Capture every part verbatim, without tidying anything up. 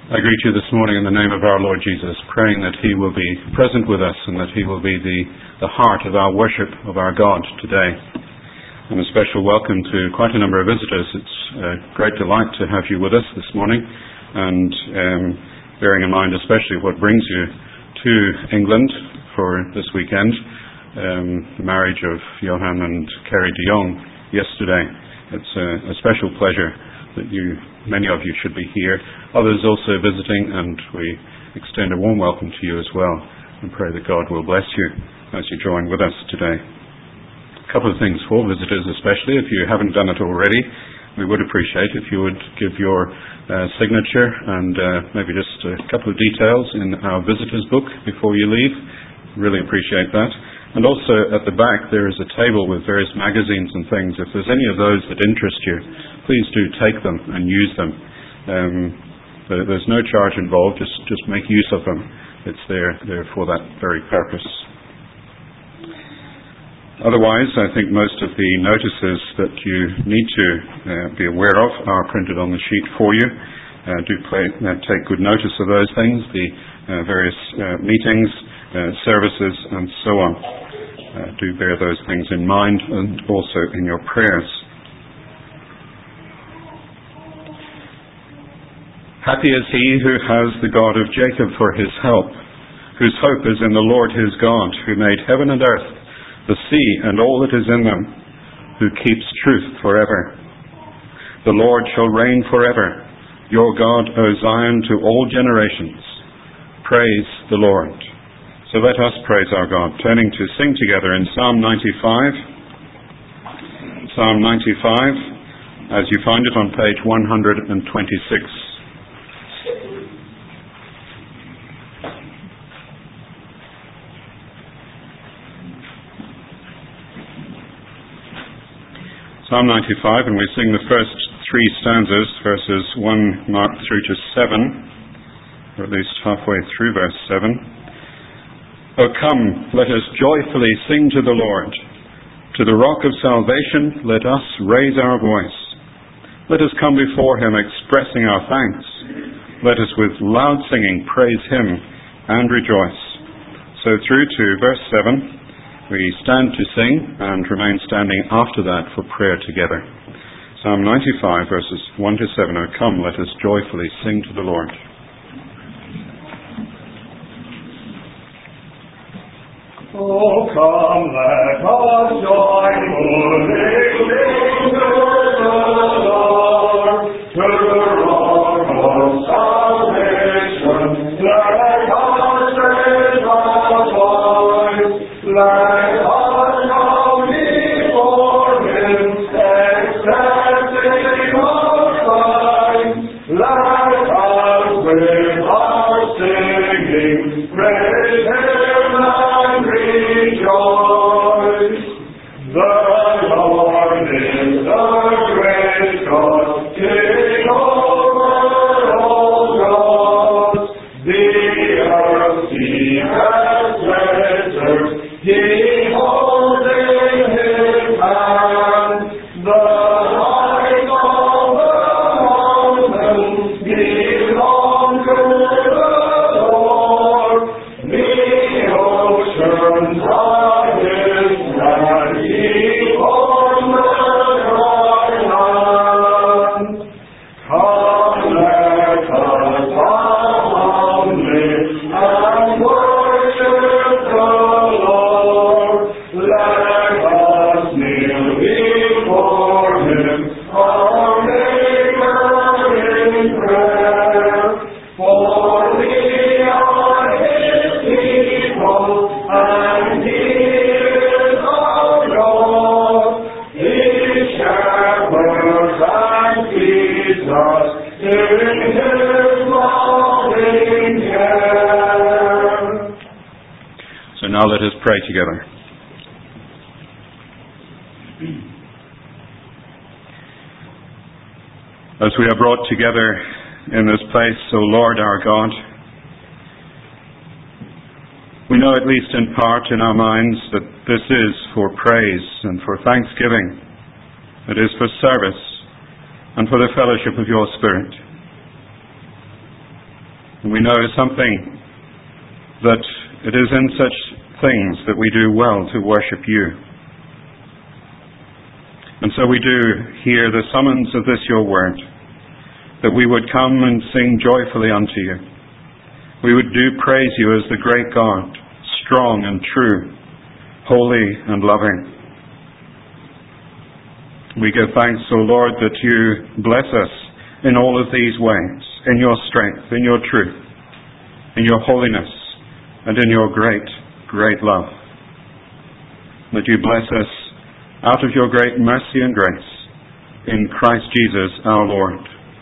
I greet you this morning in the name of our Lord Jesus, praying that He will be present with us and that He will be the, the heart of our worship of our God today. And a special welcome to quite a number of visitors. It's a great delight to have you with us this morning, and um, bearing in mind especially what brings you to England for this weekend, um, the marriage of Johan and Kerry de Jong yesterday. It's a, a special pleasure that you, many of you should be here, others also visiting, and we extend a warm welcome to you as well and pray that God will bless you as you join with us today. A couple of things for visitors especially, if you haven't done it already, we would appreciate if you would give your uh, signature and uh, maybe just a couple of details in our visitors book before you leave. Really appreciate that. And also at the back there is a table with various magazines and things. If there's any of those that interest you, please do take them and use them. Um, there's no charge involved, just, just make use of them. It's there, there for that very purpose. Otherwise, I think most of the notices that you need to uh, be aware of are printed on the sheet for you. Uh, do play, uh, take good notice of those things, the uh, various uh, meetings, uh, services, and so on. Uh, do bear those things in mind and also in your prayers. Happy is he who has the God of Jacob for his help, whose hope is in the Lord his God, who made heaven and earth, the sea and all that is in them, who keeps truth forever. The Lord shall reign forever, your God, O Zion, to all generations. Praise the Lord. So let us praise our God, turning to sing together in Psalm ninety-five. Psalm ninety-five, as you find it on page one hundred twenty-six. Psalm ninety-five, and we sing the first three stanzas, verses one marked through to seven, or at least halfway through verse seven. O come, let us joyfully sing to the Lord. To the rock of salvation, let us raise our voice. Let us come before him expressing our thanks. Let us with loud singing praise him and rejoice. So through to verse seven, we stand to sing and remain standing after that for prayer together. Psalm ninety-five, verses one to seven. O come, let us joyfully sing to the Lord. Oh, come, let us joyfully sing to the Lord, to the rock of salvation. Let us raise our voice, let us come before him, accepting our Christ. Let us with our singing praise him and rejoice. The Lord is the great God, King over all gods. The earth he has treasured, he holds in his hand. The height of the mountains belong to the Lord. The oceans are his, and he owns the dry land. Come, let us humbly and worship the Lord. Let us kneel before him, our Maker in prayer. For we are his people, and he is our God. He shepherds and feeds us in his loving care. So now let us pray together. As we are brought together in this place, O Lord our God, we know at least in part in our minds that this is for praise and for thanksgiving. It is for service and for the fellowship of your Spirit. And we know something, that it is in such things that we do well to worship you. And so we do hear the summons of this your word, that we would come and sing joyfully unto you. We would do praise you as the great God, strong and true, holy and loving. We give thanks, O Lord, that you bless us in all of these ways, in your strength, in your truth, in your holiness, and in your great, great love. That you bless us out of your great mercy and grace in Christ Jesus our Lord.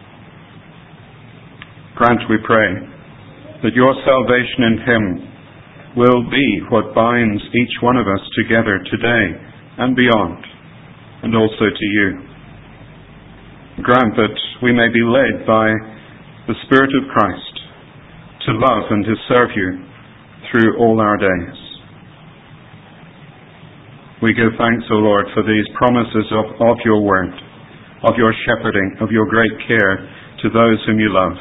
Grant, we pray, that your salvation in him will be what binds each one of us together today and beyond, and also to you. Grant that we may be led by the Spirit of Christ to love and to serve you through all our days. We give thanks, O Lord, for these promises of, of your word, of your shepherding, of your great care to those whom you love.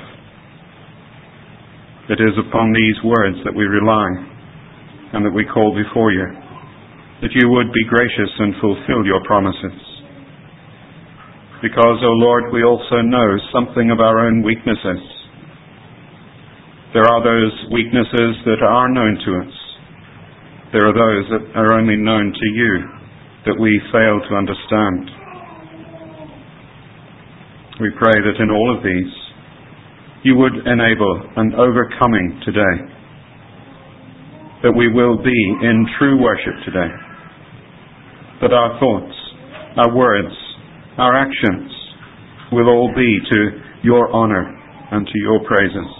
It is upon these words that we rely and that we call before you, that you would be gracious and fulfill your promises. Because, O Lord, we also know something of our own weaknesses. There are those weaknesses that are known to us. There are those that are only known to you, that we fail to understand. We pray that in all of these, you would enable an overcoming today, that we will be in true worship today, that our thoughts, our words, our actions will all be to your honor and to your praises.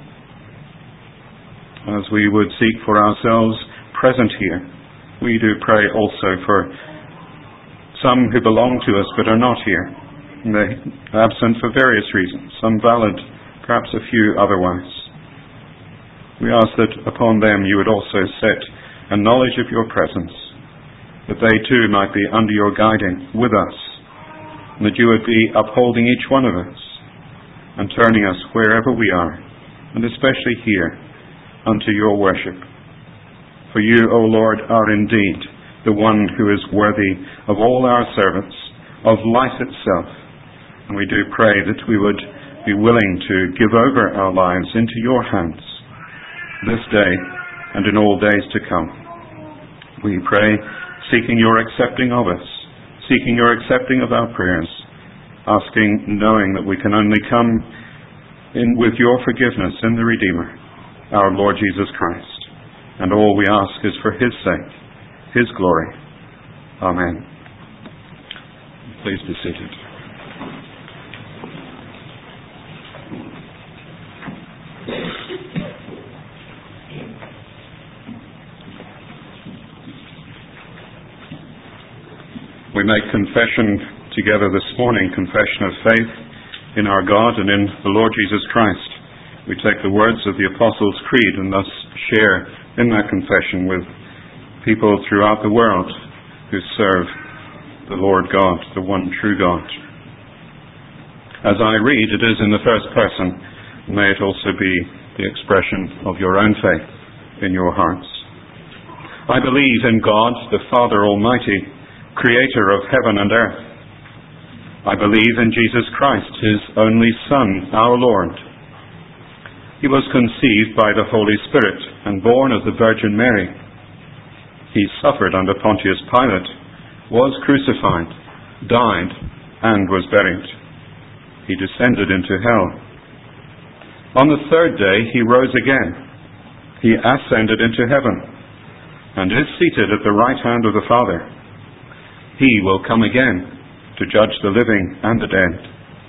As we would seek for ourselves present here, we do pray also for some who belong to us but are not here. They are absent for various reasons, some valid, perhaps a few otherwise. We ask that upon them you would also set a knowledge of your presence, that they too might be under your guiding with us, and that you would be upholding each one of us and turning us wherever we are, and especially here, unto your worship. For you, O Lord, are indeed the one who is worthy of all our service, of life itself. And we do pray that we would be willing to give over our lives into your hands this day and in all days to come. We pray, seeking your accepting of us, seeking your accepting of our prayers, asking, knowing that we can only come in with your forgiveness in the Redeemer, our Lord Jesus Christ. And all we ask is for his sake, his glory. Amen. Please be seated. We make confession together this morning, confession of faith in our God and in the Lord Jesus Christ. We take the words of the Apostles' Creed and thus share in that confession with people throughout the world who serve the Lord God, the one true God. As I read, it is in the first person. May it also be the expression of your own faith in your hearts. I believe in God, the Father Almighty, creator of heaven and earth. I believe in Jesus Christ, his only Son, our Lord. He was conceived by the Holy Spirit and born of the Virgin Mary. He suffered under Pontius Pilate, was crucified, died, and was buried. He descended into hell. On the third day he rose again. He ascended into heaven and is seated at the right hand of the Father. He will come again to judge the living and the dead.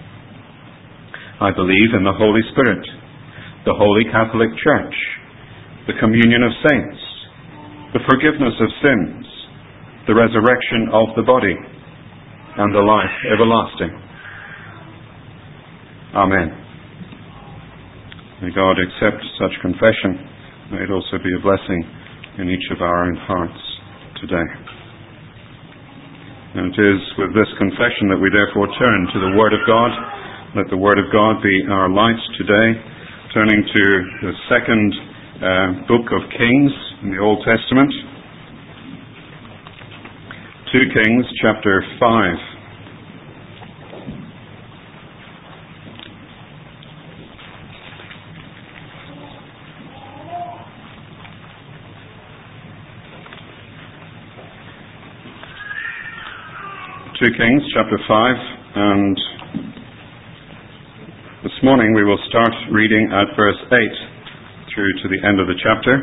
I believe in the Holy Spirit, the Holy Catholic Church, the communion of saints, the forgiveness of sins, the resurrection of the body, and the life everlasting. Amen. May God accept such confession. May it also be a blessing in each of our own hearts today. And it is with this confession that we therefore turn to the Word of God. Let the Word of God be our light today, to turning to the second uh, book of Kings in the Old Testament. Second Kings chapter five. Second Kings chapter five, and this morning we will start reading at verse eight through to the end of the chapter.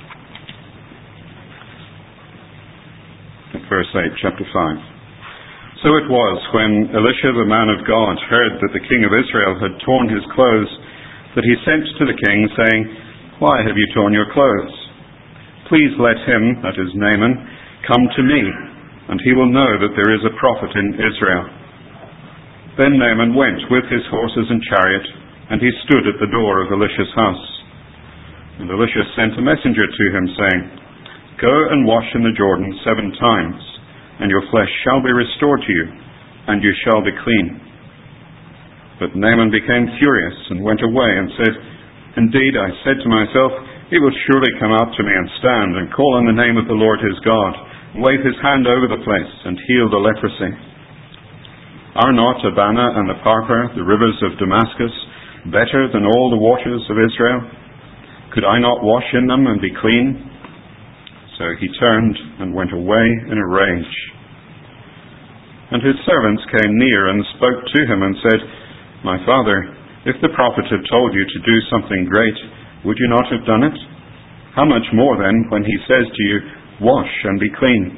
At verse eight, chapter five. So it was, when Elisha the man of God heard that the king of Israel had torn his clothes, that he sent to the king, saying, "Why have you torn your clothes? Please let him," that is Naaman, "come to me, and he will know that there is a prophet in Israel." Then Naaman went with his horses and chariot, and he stood at the door of Elisha's house. And Elisha sent a messenger to him, saying, "Go and wash in the Jordan seven times, and your flesh shall be restored to you, and you shall be clean." But Naaman became furious, and went away, and said, "Indeed, I said to myself, he will surely come out to me and stand, and call on the name of the Lord his God, wave his hand over the place, and heal the leprosy. Are not Abana and the Parper, the rivers of Damascus, better than all the waters of Israel? Could I not wash in them and be clean?" So he turned and went away in a rage. And his servants came near and spoke to him and said, "My father, if the prophet had told you to do something great, would you not have done it? How much more then when he says to you, 'Wash and be clean'?"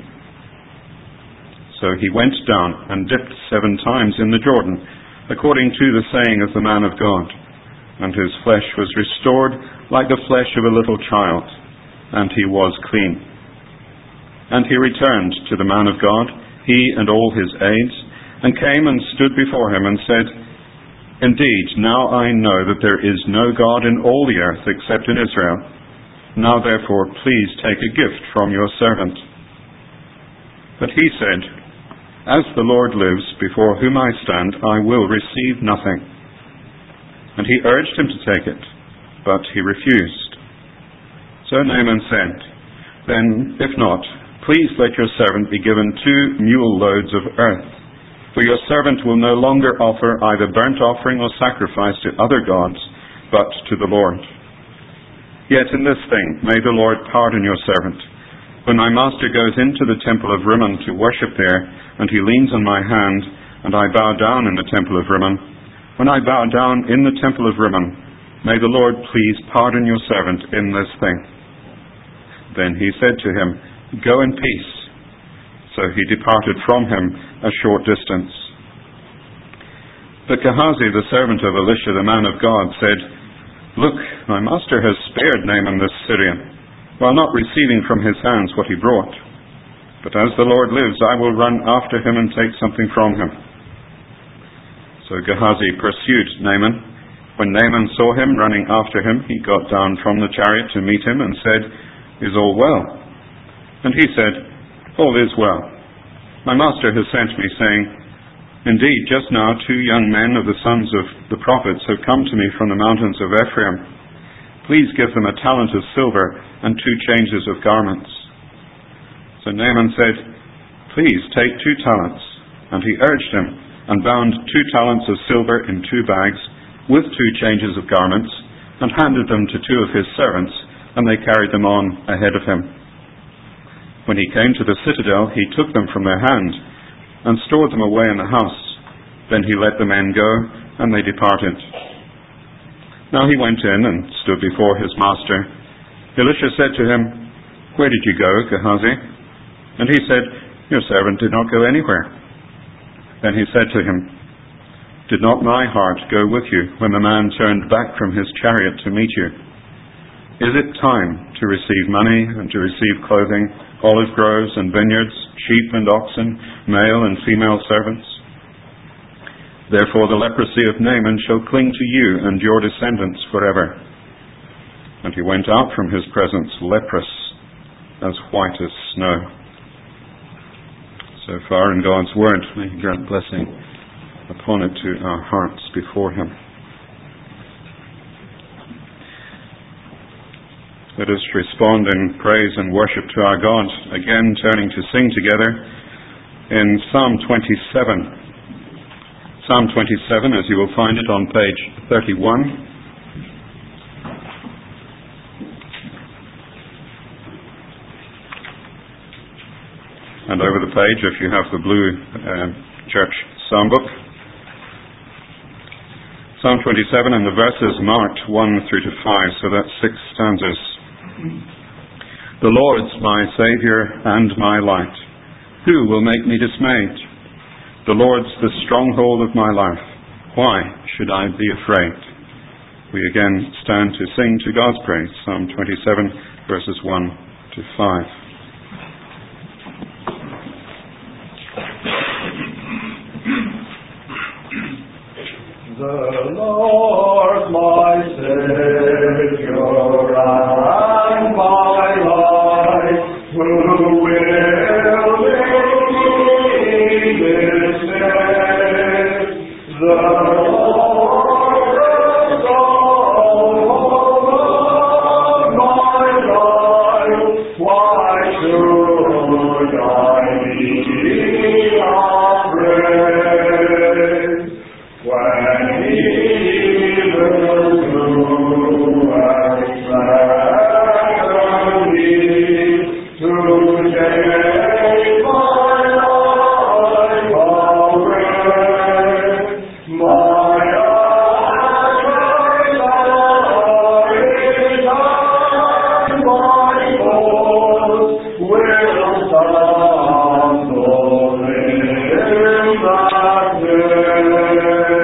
So he went down and dipped seven times in the Jordan, according to the saying of the man of God. And his flesh was restored like the flesh of a little child, and he was clean. And he returned to the man of God, he and all his aides, and came and stood before him and said, "Indeed, now I know that there is no God in all the earth except in Israel. Now therefore please take a gift from your servant." But he said, "As the Lord lives, before whom I stand, I will receive nothing." And he urged him to take it, but he refused. So Naaman said, "Then, if not, please let your servant be given two mule loads of earth, for your servant will no longer offer either burnt offering or sacrifice to other gods, but to the Lord. Yet in this thing may the Lord pardon your servant. When my master goes into the temple of Rimmon to worship there, and he leans on my hand, and I bow down in the temple of Rimmon, when I bow down in the temple of Rimmon, may the Lord please pardon your servant in this thing." Then he said to him, "Go in peace." So he departed from him a short distance. But Gehazi, the servant of Elisha, the man of God, said, "Look, my master has spared Naaman this Syrian, while not receiving from his hands what he brought. But as the Lord lives, I will run after him and take something from him." So Gehazi pursued Naaman. When Naaman saw him running after him, he got down from the chariot to meet him and said, "Is all well?" And he said, "All is well. My master has sent me, saying, 'Indeed, just now two young men of the sons of the prophets have come to me from the mountains of Ephraim. Please give them a talent of silver and two changes of garments.' So Naaman said, 'Please take two talents.' And he urged him, and bound two talents of silver in two bags, with two changes of garments, and handed them to two of his servants, and they carried them on ahead of him. When he came to the citadel, he took them from their hand, and stored them away in the house. Then he let the men go, and they departed. Now he went in and stood before his master. Elisha said to him, 'Where did you go, Gehazi?' And he said, 'Your servant did not go anywhere.' Then he said to him, 'Did not my heart go with you when the man turned back from his chariot to meet you? Is it time to receive money and to receive clothing, olive groves and vineyards, sheep and oxen, male and female servants? Therefore the leprosy of Naaman shall cling to you and your descendants forever.' And he went out from his presence leprous, as white as snow." So far in God's word, may He grant blessing upon it to our hearts before Him. Let us respond in praise and worship to our God, again turning to sing together in Psalm twenty-seven. Psalm twenty-seven, as you will find it on page thirty-one. And over the page, if you have the blue uh, church psalm book. Psalm twenty-seven, and the verses marked one through to five, so that's six stanzas. The Lord's my Saviour and my light. Who will make me dismayed? The Lord's the stronghold of my life. Why should I be afraid? We again stand to sing to God's praise. Psalm twenty-seven, verses one to five. The Lord my Saviour and my life, who will make me dismayed? The Lord is all of my life. Why should I be afraid? When evil do threaten me to take my life away, my adversaries and my foes will stumble in that day.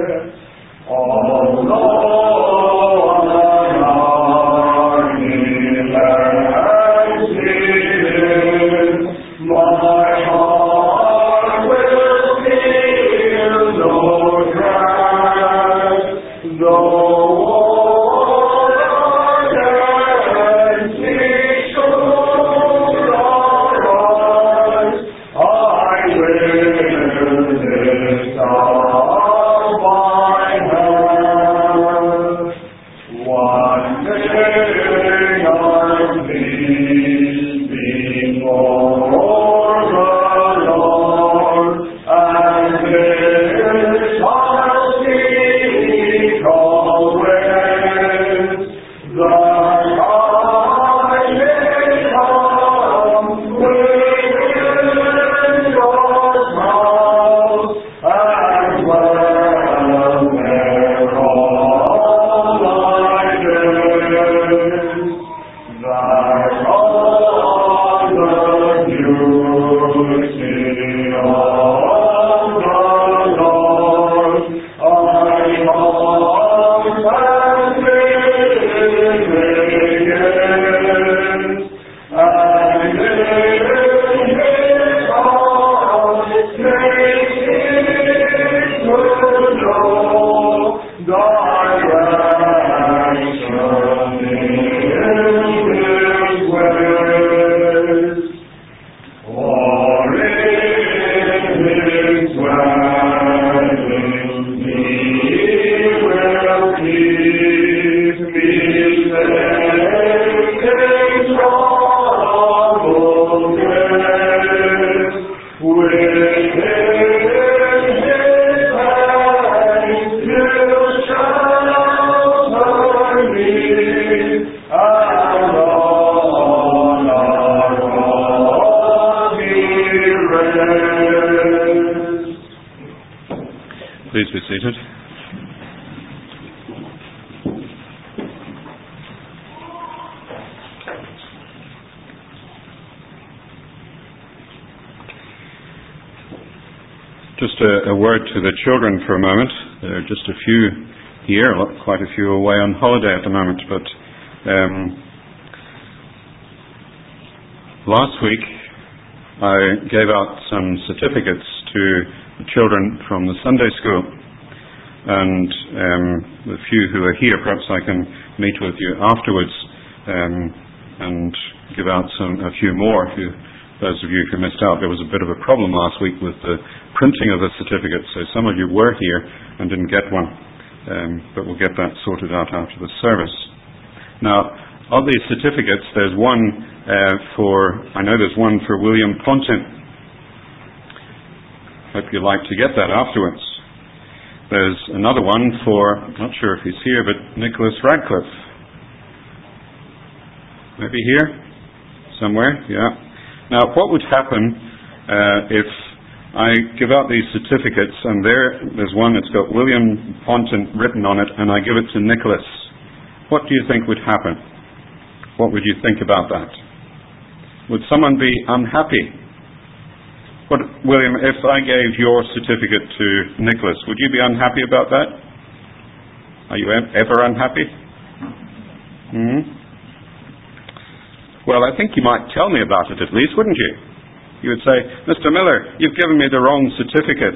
Please be seated. Just a, a word to the children for a moment. There are just a few here, quite a few away on holiday at the moment, but um, last week I gave out some certificates to the children from the Sunday school, and um, the few who are here, perhaps I can meet with you afterwards um, and give out some a few more. Who, those of you who missed out, there was a bit of a problem last week with the printing of the certificates, so some of you were here and didn't get one, um, but we'll get that sorted out after the service. Now, Of these certificates, there's one uh, for, I know there's one for William Pontin. Hope you'd like to get that afterwards. There's another one for, not sure if he's here, but Nicholas Radcliffe. Maybe here? Somewhere? Yeah. Now, what would happen uh, if I give out these certificates, and there, there's one that's got William Pontin written on it, and I give it to Nicholas? What do you think would happen? What would you think about that? Would someone be unhappy? What, William, if I gave your certificate to Nicholas, would you be unhappy about that? Are you ever unhappy? Hmm? Well, I think you might tell me about it at least, wouldn't you? You would say, Mister Miller, you've given me the wrong certificate.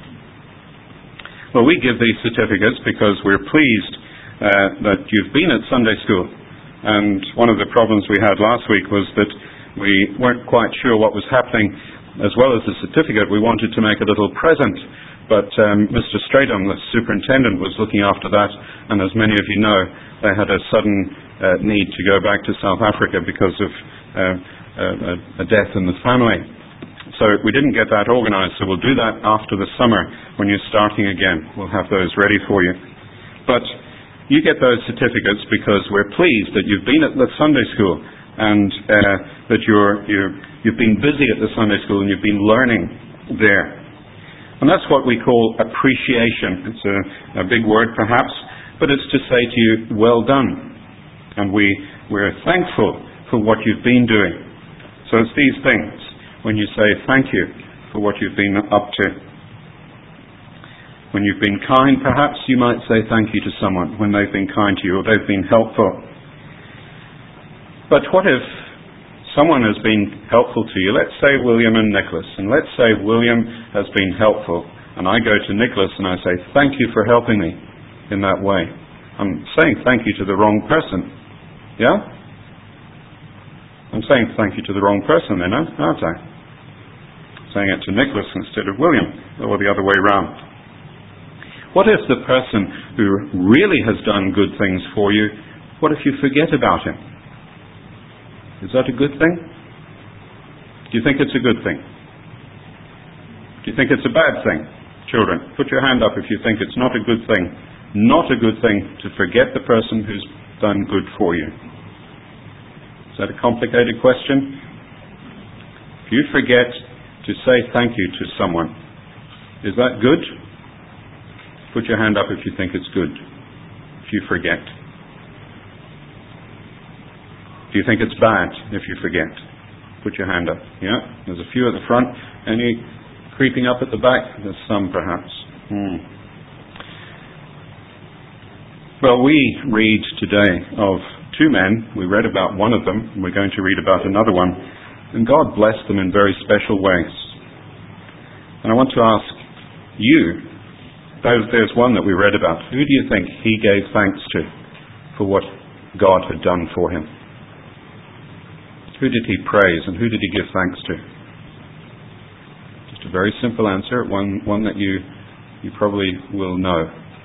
Well, we give these certificates because we're pleased uh, that you've been at Sunday school. And one of the problems we had last week was that we weren't quite sure what was happening. As well as the certificate, we wanted to make a little present. But um, Mister Stratham, the superintendent, was looking after that. And as many of you know, they had a sudden uh, need to go back to South Africa because of uh, a, a death in the family. So we didn't get that organized. So we'll do that after the summer when you're starting again. We'll have those ready for you. But you get those certificates because we're pleased that you've been at the Sunday school and uh, that you're, you're, you've been busy at the Sunday school and you've been learning there. And that's what we call appreciation. It's a, a big word perhaps, but it's to say to you, well done. And we, we're thankful for what you've been doing. So it's these things when you say thank you for what you've been up to. When you've been kind, perhaps, you might say thank you to someone when they've been kind to you or they've been helpful. But what if someone has been helpful to you? Let's say William and Nicholas. And let's say William has been helpful. And I go to Nicholas and I say, thank you for helping me in that way. I'm saying thank you to the wrong person. Yeah? I'm saying thank you to the wrong person then, aren't I? I'm saying it to Nicholas instead of William, or the other way round. What if the person who really has done good things for you, what if you forget about him? Is that a good thing? Do you think it's a good thing? Do you think it's a bad thing? Children, put your hand up if you think it's not a good thing. Not a good thing to forget the person who's done good for you. Is that a complicated question? If you forget to say thank you to someone, is that good? Put your hand up if you think it's good. If you forget. Do you think it's bad if you forget? Put your hand up. Yeah? There's a few at the front. Any creeping up at the back? There's some perhaps. Hmm. Well, we read today of two men. We read about one of them, and we're going to read about another one. And God blessed them in very special ways. And I want to ask you, there's, there's one that we read about. Who do you think he gave thanks to for what God had done for him? Who did he praise and who did he give thanks to? Just a very simple answer, one, one that you, you probably will know.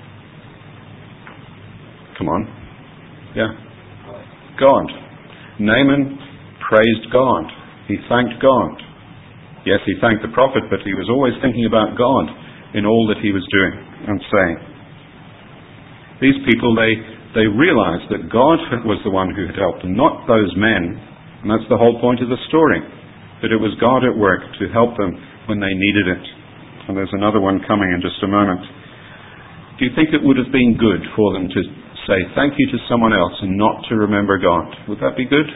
Come on. Yeah. God. Naaman praised God. He thanked God. Yes, he thanked the prophet, but he was always thinking about God in all that he was doing and saying. These people, they, they realized that God was the one who had helped them, not those men. And that's the whole point of the story, that it was God at work to help them when they needed it. And there's another one coming in just a moment. Do you think it would have been good for them to say thank you to someone else and not to remember God? Would that be good?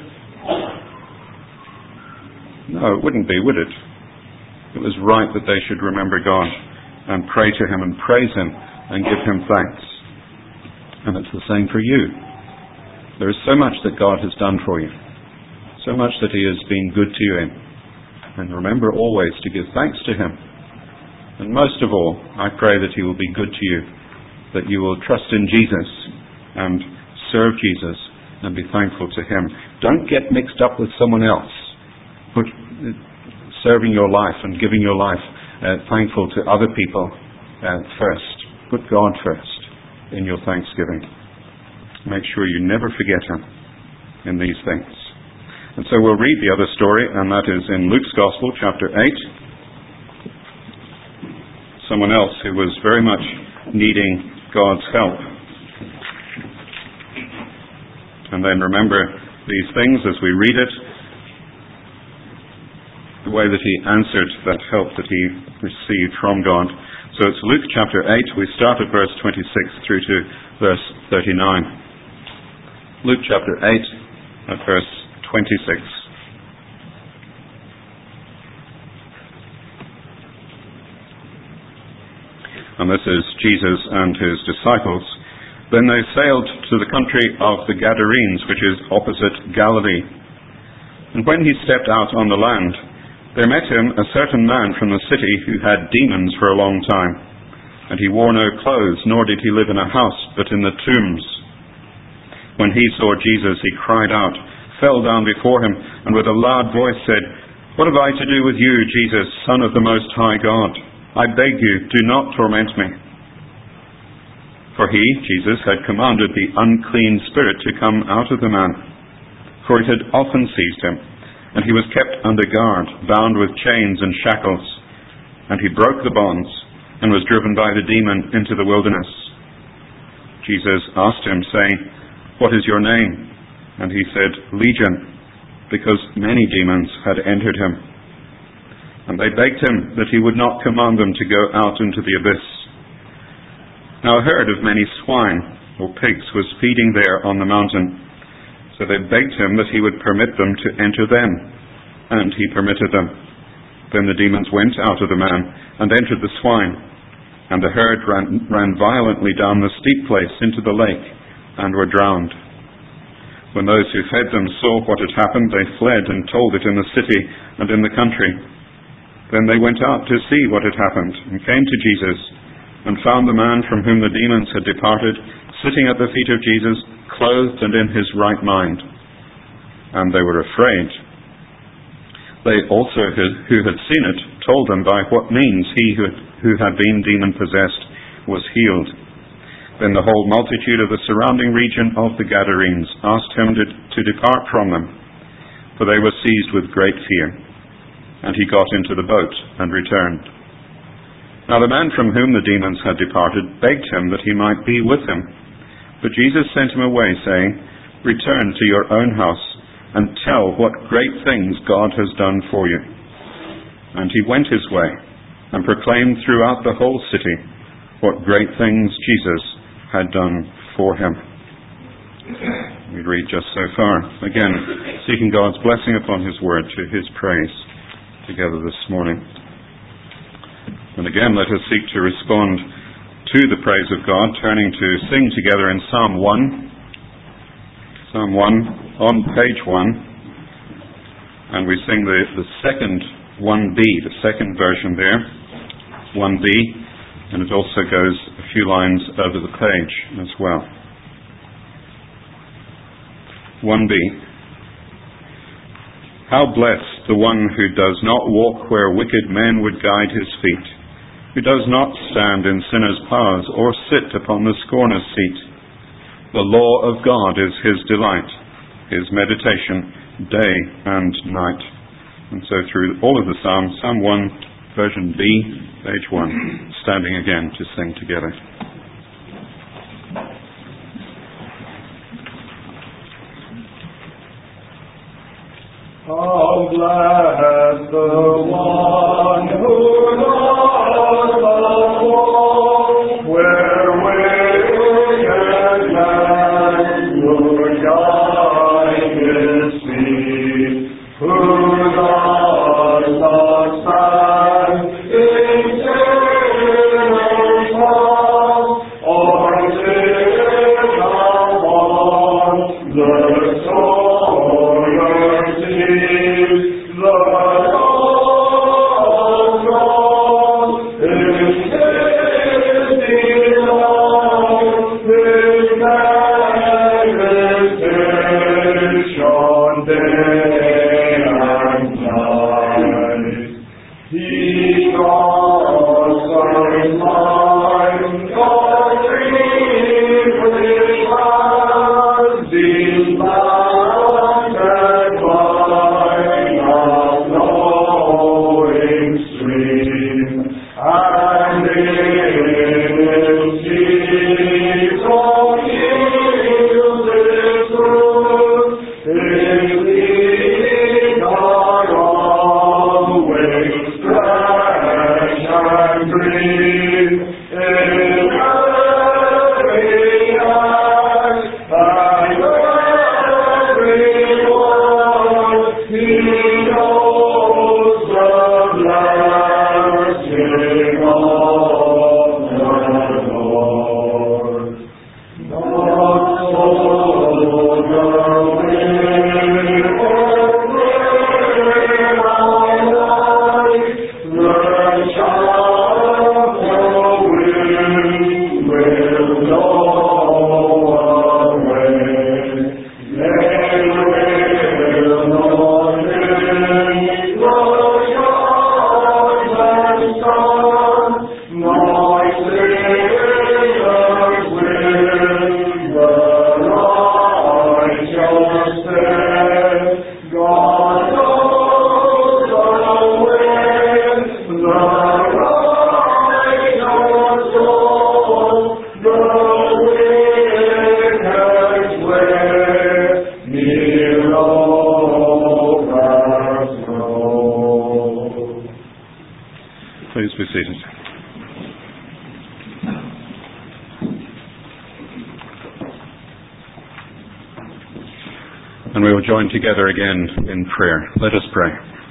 No, it wouldn't be, would it? It was right that they should remember God and pray to him and praise him and give him thanks. And it's the same for you. There is so much that God has done for you. So much that he has been good to you in. And remember always to give thanks to him. And most of all, I pray that he will be good to you. That you will trust in Jesus and serve Jesus and be thankful to him. Don't get mixed up with someone else. Put serving your life and giving your life uh, thankful to other people uh, first. Put God first in your thanksgiving. Make sure you never forget him. in these things. And so we'll read the other story, and that is in Luke's Gospel, chapter eight. Someone else who was very much needing God's help. And then remember these things as we read it, the way that he answered that help that he received from God. So it's Luke chapter eight. We start at verse twenty-six through to verse thirty-nine. Luke chapter eight at verse twenty-six. And this is Jesus and his disciples. Then they sailed to the country of the Gadarenes, which is opposite Galilee. And when he stepped out on the land, there met him a certain man from the city who had demons for a long time. And he wore no clothes, nor did he live in a house, but in the tombs. When he saw Jesus, he cried out, fell down before him, and with a loud voice said, "What have I to do with you, Jesus, Son of the Most High God? I beg you, do not torment me." For he, Jesus, had commanded the unclean spirit to come out of the man, for it had often seized him, and he was kept under guard, bound with chains and shackles. And he broke the bonds, and was driven by the demon into the wilderness. Jesus asked him, saying, "What is your name?" And he said, "Legion," because many demons had entered him. And they begged him that he would not command them to go out into the abyss. Now a herd of many swine, or pigs, was feeding there on the mountain. So they begged him that he would permit them to enter them. And he permitted them. Then the demons went out of the man, and entered the swine. And the herd ran, ran violently down the steep place into the lake, and were drowned. When those who fed them saw what had happened, they fled and told it in the city and in the country. Then they went out to see what had happened, and came to Jesus, and found the man from whom the demons had departed, sitting at the feet of Jesus, clothed and in his right mind. And they were afraid. They also who had seen it told them by what means he who had been demon-possessed was healed. Then the whole multitude of the surrounding region of the Gadarenes asked him to, to depart from them, for they were seized with great fear. And he got into the boat and returned. Now the man from whom the demons had departed begged him that he might be with him. But Jesus sent him away, saying, "Return to your own house, and tell what great things God has done for you." And he went his way, and proclaimed throughout the whole city what great things Jesus had done for him. We read just so far. Again, seeking God's blessing upon his word to his praise together this morning. And again, let us seek to respond to the praise of God, turning to sing together in Psalm one. Psalm one, on page one. And we sing the, the second one B, the second version there, one B, and it also goes a few lines over the page as well. one B. How blessed the one who does not walk where wicked men would guide his feet, who does not stand in sinners' paths or sit upon the scorner's seat. The law of God is his delight, his meditation day and night. And so through all of the Psalms, Psalm one, version B, page one, standing again to sing together. How blessed the one who knows the wall, where wicked men would guide his feet, who does not stand in sinners' paths, or sit upon the scorner's seat. The law of God And we will join together again in prayer. Let us pray.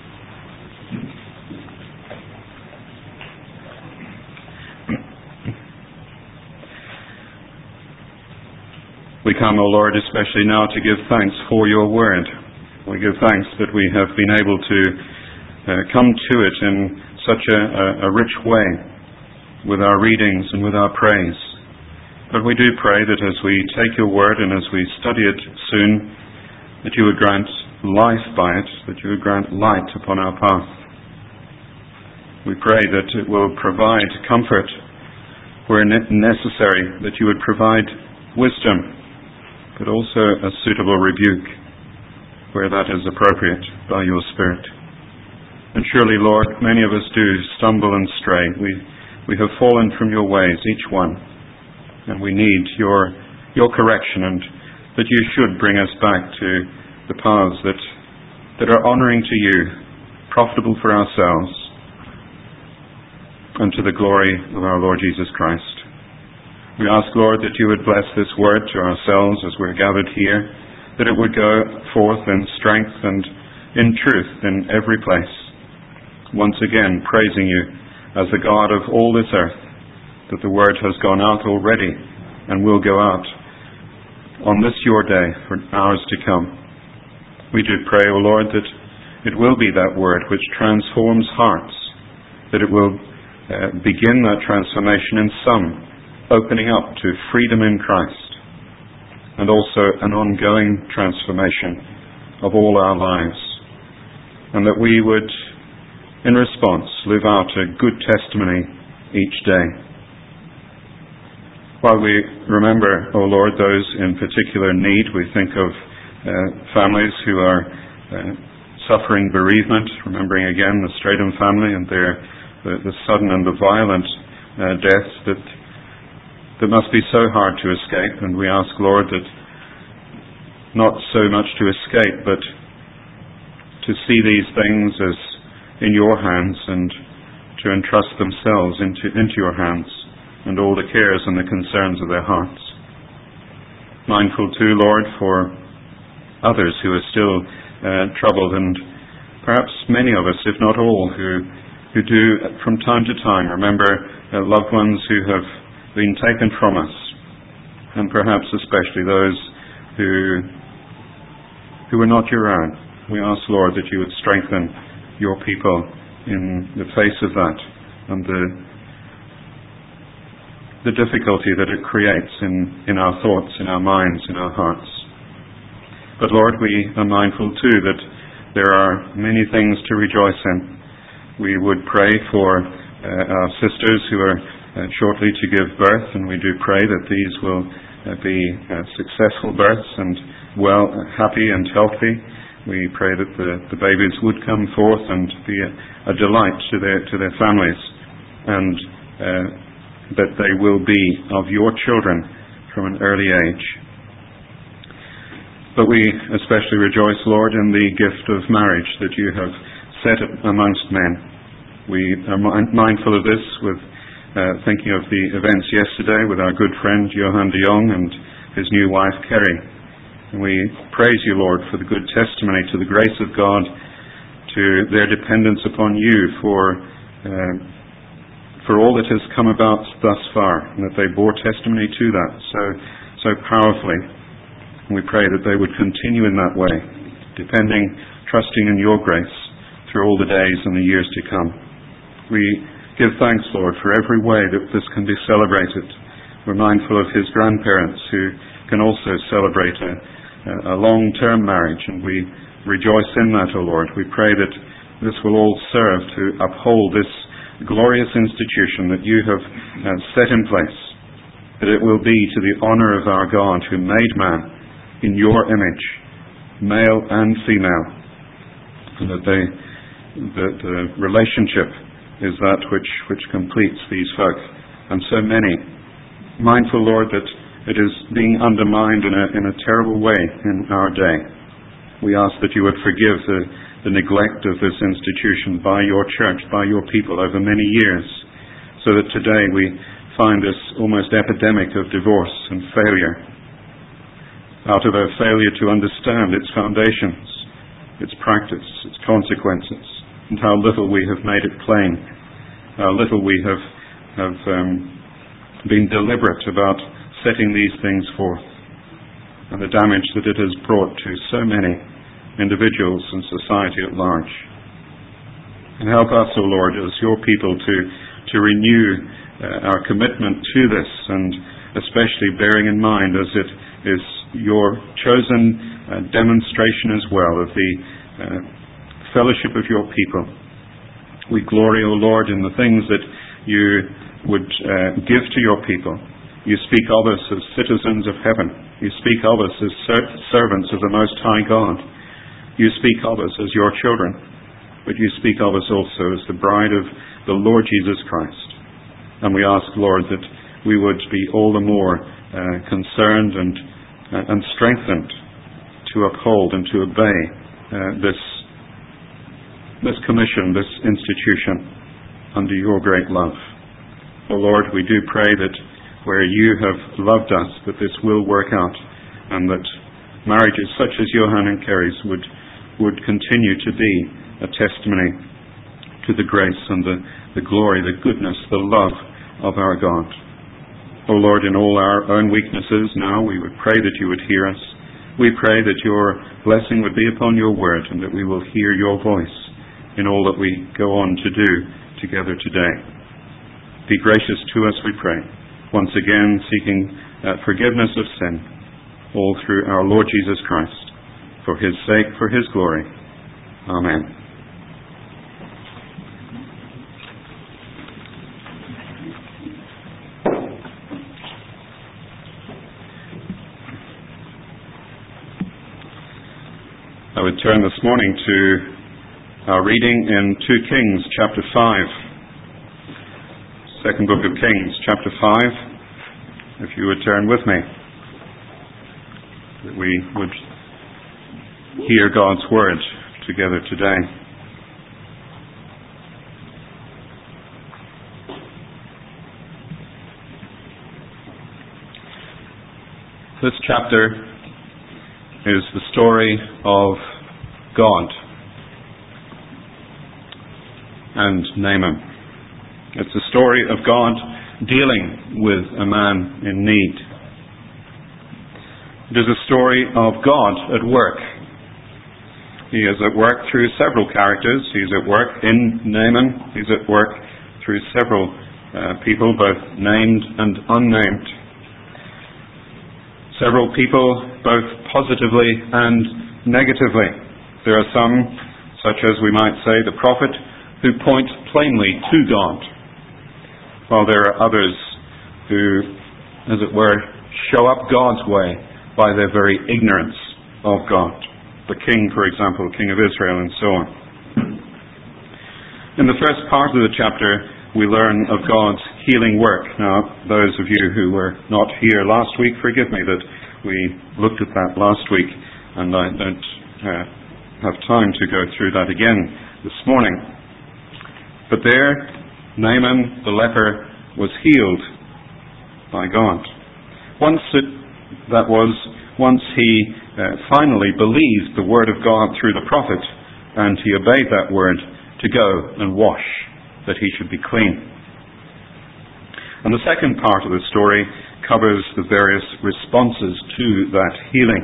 We come, O Lord, especially now to give thanks for your word. We give thanks that we have been able to uh, come to it in such a, a, a rich way with our readings and with our praise. But we do pray that as we take your word and as we study it soon, that you would grant life by it, that you would grant light upon our path. We pray that it will provide comfort where necessary, that you would provide wisdom, but also a suitable rebuke where that is appropriate by your Spirit. And surely, Lord, many of us do stumble and stray. We we have fallen from your ways, each one, and we need your your correction, and that you should bring us back to the paths that that are honouring to you, profitable for ourselves, and to the glory of our Lord Jesus Christ. We ask, Lord, that you would bless this word to ourselves as we're gathered here, that it would go forth in strength and in truth in every place. Once again, praising you as the God of all this earth, that the word has gone out already and will go out on this your day for hours to come. We do pray, O Lord, that it will be that word which transforms hearts, that it will uh, begin that transformation in some, opening up to freedom in Christ, and also an ongoing transformation of all our lives, and that we would, in response, live out a good testimony each day. While we remember, O Lord, those in particular need, we think of uh, families who are uh, suffering bereavement, remembering again the Stratham family and their the, the sudden and the violent uh, deaths that that must be so hard to escape, and we ask, Lord, that not so much to escape, but to see these things as in your hands and to entrust themselves into, into your hands and all the cares and the concerns of their hearts. Mindful too, Lord, for others who are still uh, troubled, and perhaps many of us, if not all, who, who do from time to time remember uh, loved ones who have been taken from us, and perhaps especially those who who are not your own. We ask, Lord, that you would strengthen your people in the face of that and the the difficulty that it creates in, in our thoughts, in our minds, in our hearts. But Lord, we are mindful too that there are many things to rejoice in. We would pray for uh, our sisters who are Uh, shortly to give birth, and we do pray that these will uh, be uh, successful births and well, uh, happy and healthy. We pray that the, the babies would come forth and be a, a delight to their to their families, and uh, that they will be of your children from an early age. But we especially rejoice, Lord, in the gift of marriage that you have set amongst men. We are mi- mindful of this with Uh, thinking of the events yesterday with our good friend Johan de Jong and his new wife Kerry. And we praise you, Lord, for the good testimony to the grace of God, to their dependence upon you for uh, for all that has come about thus far, and that they bore testimony to that so so powerfully. And we pray that they would continue in that way, depending, trusting in your grace through all the days and the years to come. We give thanks, Lord, for every way that this can be celebrated. We're mindful of his grandparents who can also celebrate a, a long-term marriage, and we rejoice in that, O Lord. We pray that this will all serve to uphold this glorious institution that you have uh, set in place, that it will be to the honour of our God who made man in your image, male and female, and that they, the, the relationship is that which, which completes these folk, and so many. Mindful, Lord, that it is being undermined in a, in a terrible way in our day. We ask that you would forgive the, the neglect of this institution by your church, by your people over many years, so that today we find this almost epidemic of divorce and failure. out of our failure to understand its foundations, its practice, its consequences, and how little we have made it plain, how little we have, have um, been deliberate about setting these things forth, and the damage that it has brought to so many individuals and society at large. And help us, O Lord, as your people to, to renew uh, our commitment to this, and especially bearing in mind as it is your chosen uh, demonstration as well of the uh, fellowship of your people. We glory, O Lord, in the things that you would uh, give to your people. You speak of us as citizens of heaven. You speak of us as ser- servants of the Most High God. You speak of us as your children, but you speak of us also as the bride of the Lord Jesus Christ. And we ask, Lord, that we would be all the more uh, concerned and uh, and strengthened to uphold and to obey uh, this this commission, this institution, under your great love. O Lord, we do pray that where you have loved us, that this will work out, and that marriages such as Johan and Kerry's would would continue to be a testimony to the grace and the, the glory, the goodness, the love of our God. O Lord, in all our own weaknesses now, we would pray that you would hear us. We pray that your blessing would be upon your word, and that we will hear your voice in all that we go on to do together today. Be gracious to us, we pray, once again seeking uh, forgiveness of sin, all through our Lord Jesus Christ, for his sake, for his glory. Amen. I would turn this morning to our reading in Second Kings chapter five. Second book of Kings chapter five. If you would turn with me, that we would hear God's word together today. This chapter is the story of God and Naaman. It's a story of God dealing with a man in need. It is a story of God at work. He is at work through several characters. He's at work in Naaman. He's at work through several uh, people, both named and unnamed. Several people, both positively and negatively. There are some, such as we might say the prophet, who point plainly to God, while there are others who, as it were, show up God's way by their very ignorance of God. The king, for example, king of Israel, and so on. In the first part of the chapter, we learn of God's healing work. Now, those of you who were not here last week, forgive me that we looked at that last week, and I don't uh, have time to go through that again this morning. But there, Naaman the leper was healed by God. Once it, that was, once he uh, finally believed the word of God through the prophet, and he obeyed that word to go and wash, that he should be clean. And the second part of the story covers the various responses to that healing.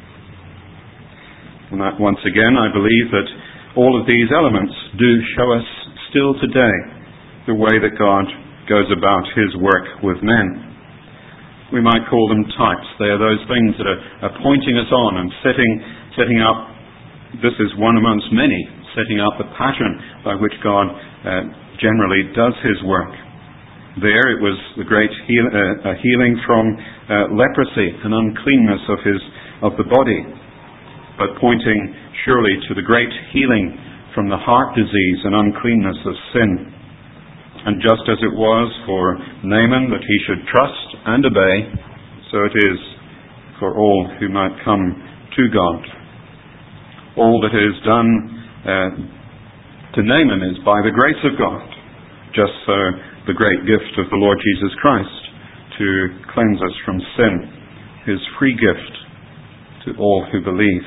And that, once again, I believe that all of these elements do show us still today the way that God goes about his work with men. We might call them types. They are those things that are, are pointing us on and setting, setting up, this is one amongst many, setting up the pattern by which God uh, generally does his work. There it was the great heal, uh, healing from uh, leprosy and uncleanness of his of the body, but pointing surely to the great healing from the heart disease and uncleanness of sin. And just as it was for Naaman that he should trust and obey, so it is for all who might come to God. All that is done uh, to Naaman is by the grace of God, just so the great gift of the Lord Jesus Christ to cleanse us from sin, his free gift to all who believe.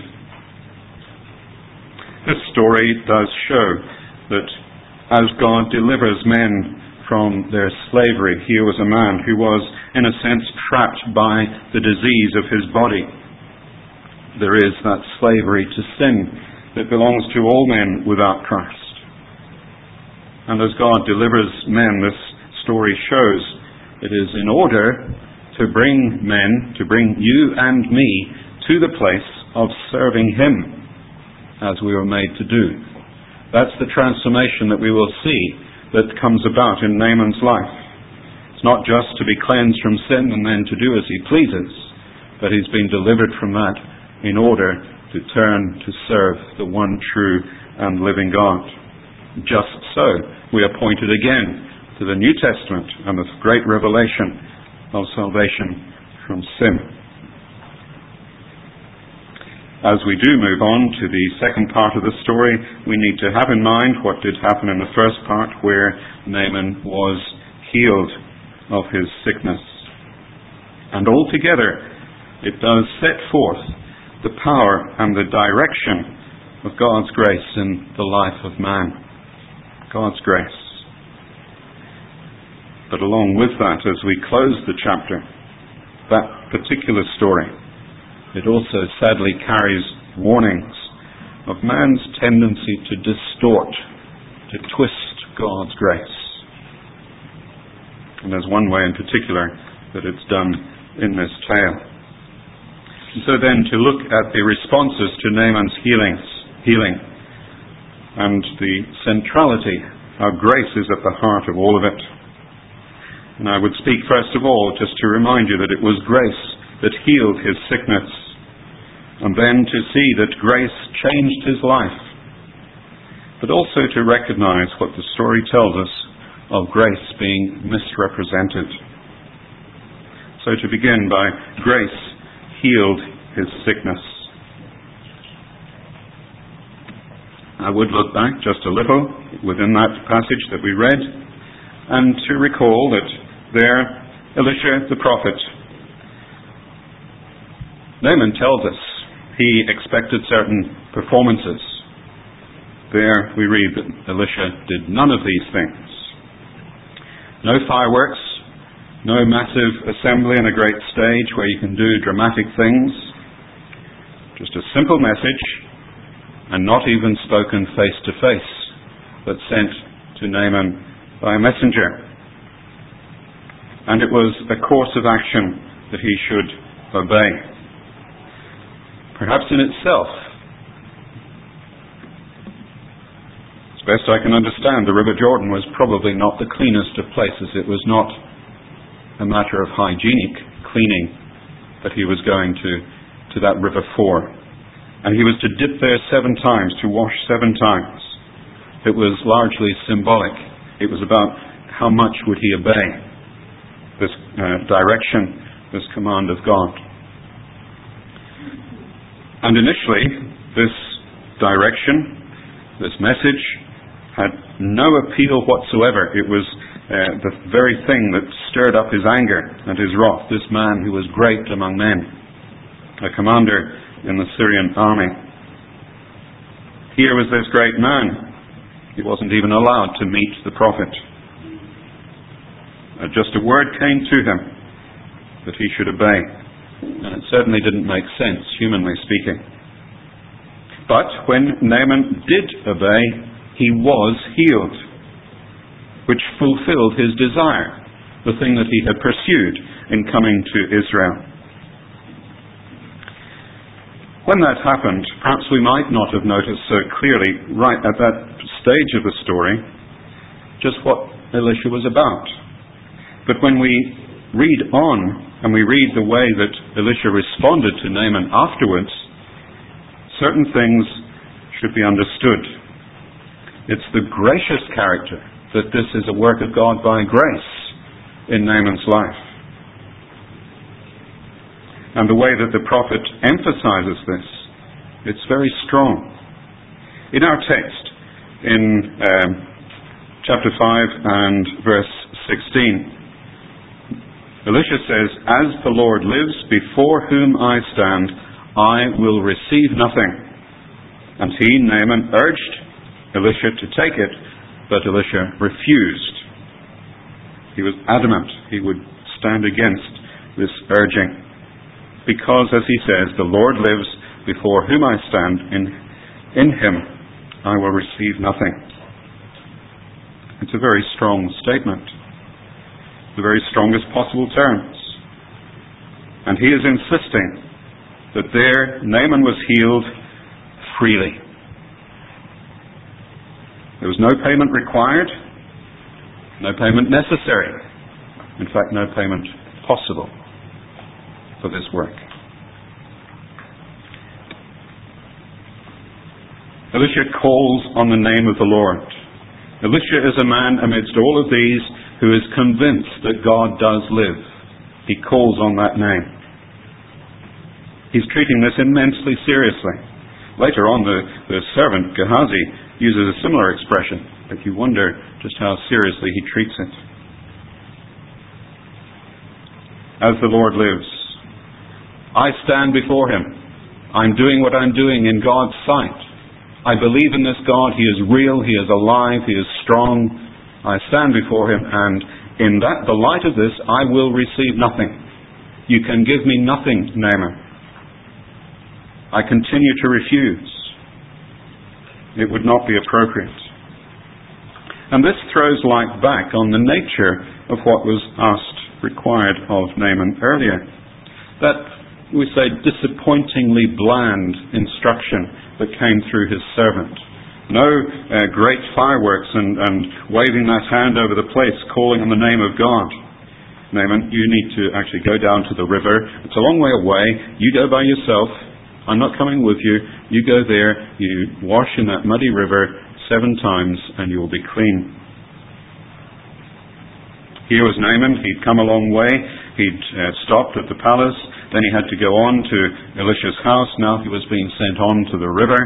This story does show that as God delivers men from their slavery, here was a man who was, in a sense, trapped by the disease of his body. There is that slavery to sin that belongs to all men without Christ. And as God delivers men, this story shows it is in order to bring men, to bring you and me to the place of serving Him, as we were made to do. That's the transformation that we will see that comes about in Naaman's life. It's not just to be cleansed from sin and then to do as he pleases, but he's been delivered from that in order to turn to serve the one true and living God. Just so, we are pointed again to the New Testament and the great revelation of salvation from sin. As we do move on to the second part of the story, we need to have in mind what did happen in the first part, where Naaman was healed of his sickness. And altogether, it does set forth the power and the direction of God's grace in the life of man. God's grace. But along with that, as we close the chapter, that particular story, it also sadly carries warnings of man's tendency to distort, to twist God's grace. And there's one way in particular that it's done in this tale. And so then to look at the responses to Naaman's healings, healing and the centrality, how grace is at the heart of all of it. And I would speak first of all just to remind you that it was grace that healed his sickness, and then to see that grace changed his life, but also to recognize what the story tells us of grace being misrepresented. So to begin by, grace healed his sickness. I would look back just a little within that passage that we read, and to recall that there Elisha the prophet, Naaman tells us he expected certain performances. There we read that Elisha did none of these things. No fireworks, no massive assembly on a great stage where you can do dramatic things. Just a simple message, and not even spoken face to face, but sent to Naaman by a messenger. And it was a course of action that he should obey. Perhaps in itself, as best I can understand, the River Jordan was probably not the cleanest of places. It was not a matter of hygienic cleaning that he was going to, to that river for. And he was to dip there seven times, to wash seven times. It was largely symbolic. It was about how much would he obey this uh, direction, this command of God. And initially, this direction, this message, had no appeal whatsoever. It was uh, the very thing that stirred up his anger and his wrath. This man who was great among men, a commander in the Syrian army. Here was this great man. He wasn't even allowed to meet the prophet. Uh, just a word came to him that he should obey. And it certainly didn't make sense, humanly speaking. But when Naaman did obey, he was healed, which fulfilled his desire, the thing that he had pursued in coming to Israel. When that happened, perhaps we might not have noticed so clearly right at that stage of the story just what Elisha was about. But when we read on, and we read the way that Elisha responded to Naaman afterwards, certain things should be understood. It's the gracious character, that this is a work of God by grace in Naaman's life. And the way that the prophet emphasizes this, it's very strong. In our text, in um, chapter five and verse sixteen, Elisha says, "As the Lord lives, before whom I stand, I will receive nothing. And he, Naaman, urged Elisha to take it, but Elisha refused. He was adamant he would stand against this urging, because, as he says, the Lord lives before whom I stand, in, in him I will receive nothing. It's a very strong statement, the very strongest possible terms. And he is insisting that there Naaman was healed freely. There was no payment required, no payment necessary. In fact, no payment possible for this work. Elisha calls on the name of the Lord. Elisha is a man amidst all of these who is convinced that God does live. He calls on that name. He's treating this immensely seriously. Later on, the, the servant, Gehazi, uses a similar expression, but you wonder just how seriously he treats it. As the Lord lives, I stand before him. I'm doing what I'm doing in God's sight. I believe in this God. He is real. He is alive. He is strong. I stand before him, and in that, the light of this, I will receive nothing. You can give me nothing, Naaman. I continue to refuse. It would not be appropriate. And this throws light back on the nature of what was asked, required of Naaman earlier. That, we say, disappointingly bland instruction that came through his servant. No uh, great fireworks and, and waving that hand over the place, calling on the name of God. Naaman, you need to actually go down to the river. It's a long way away. You go by yourself. I'm not coming with you. You go there, you wash in that muddy river seven times, and you will be clean. Here was Naaman. He'd come a long way. He'd uh, stopped at the palace. Then he had to go on to Elisha's house. Now he was being sent on to the river.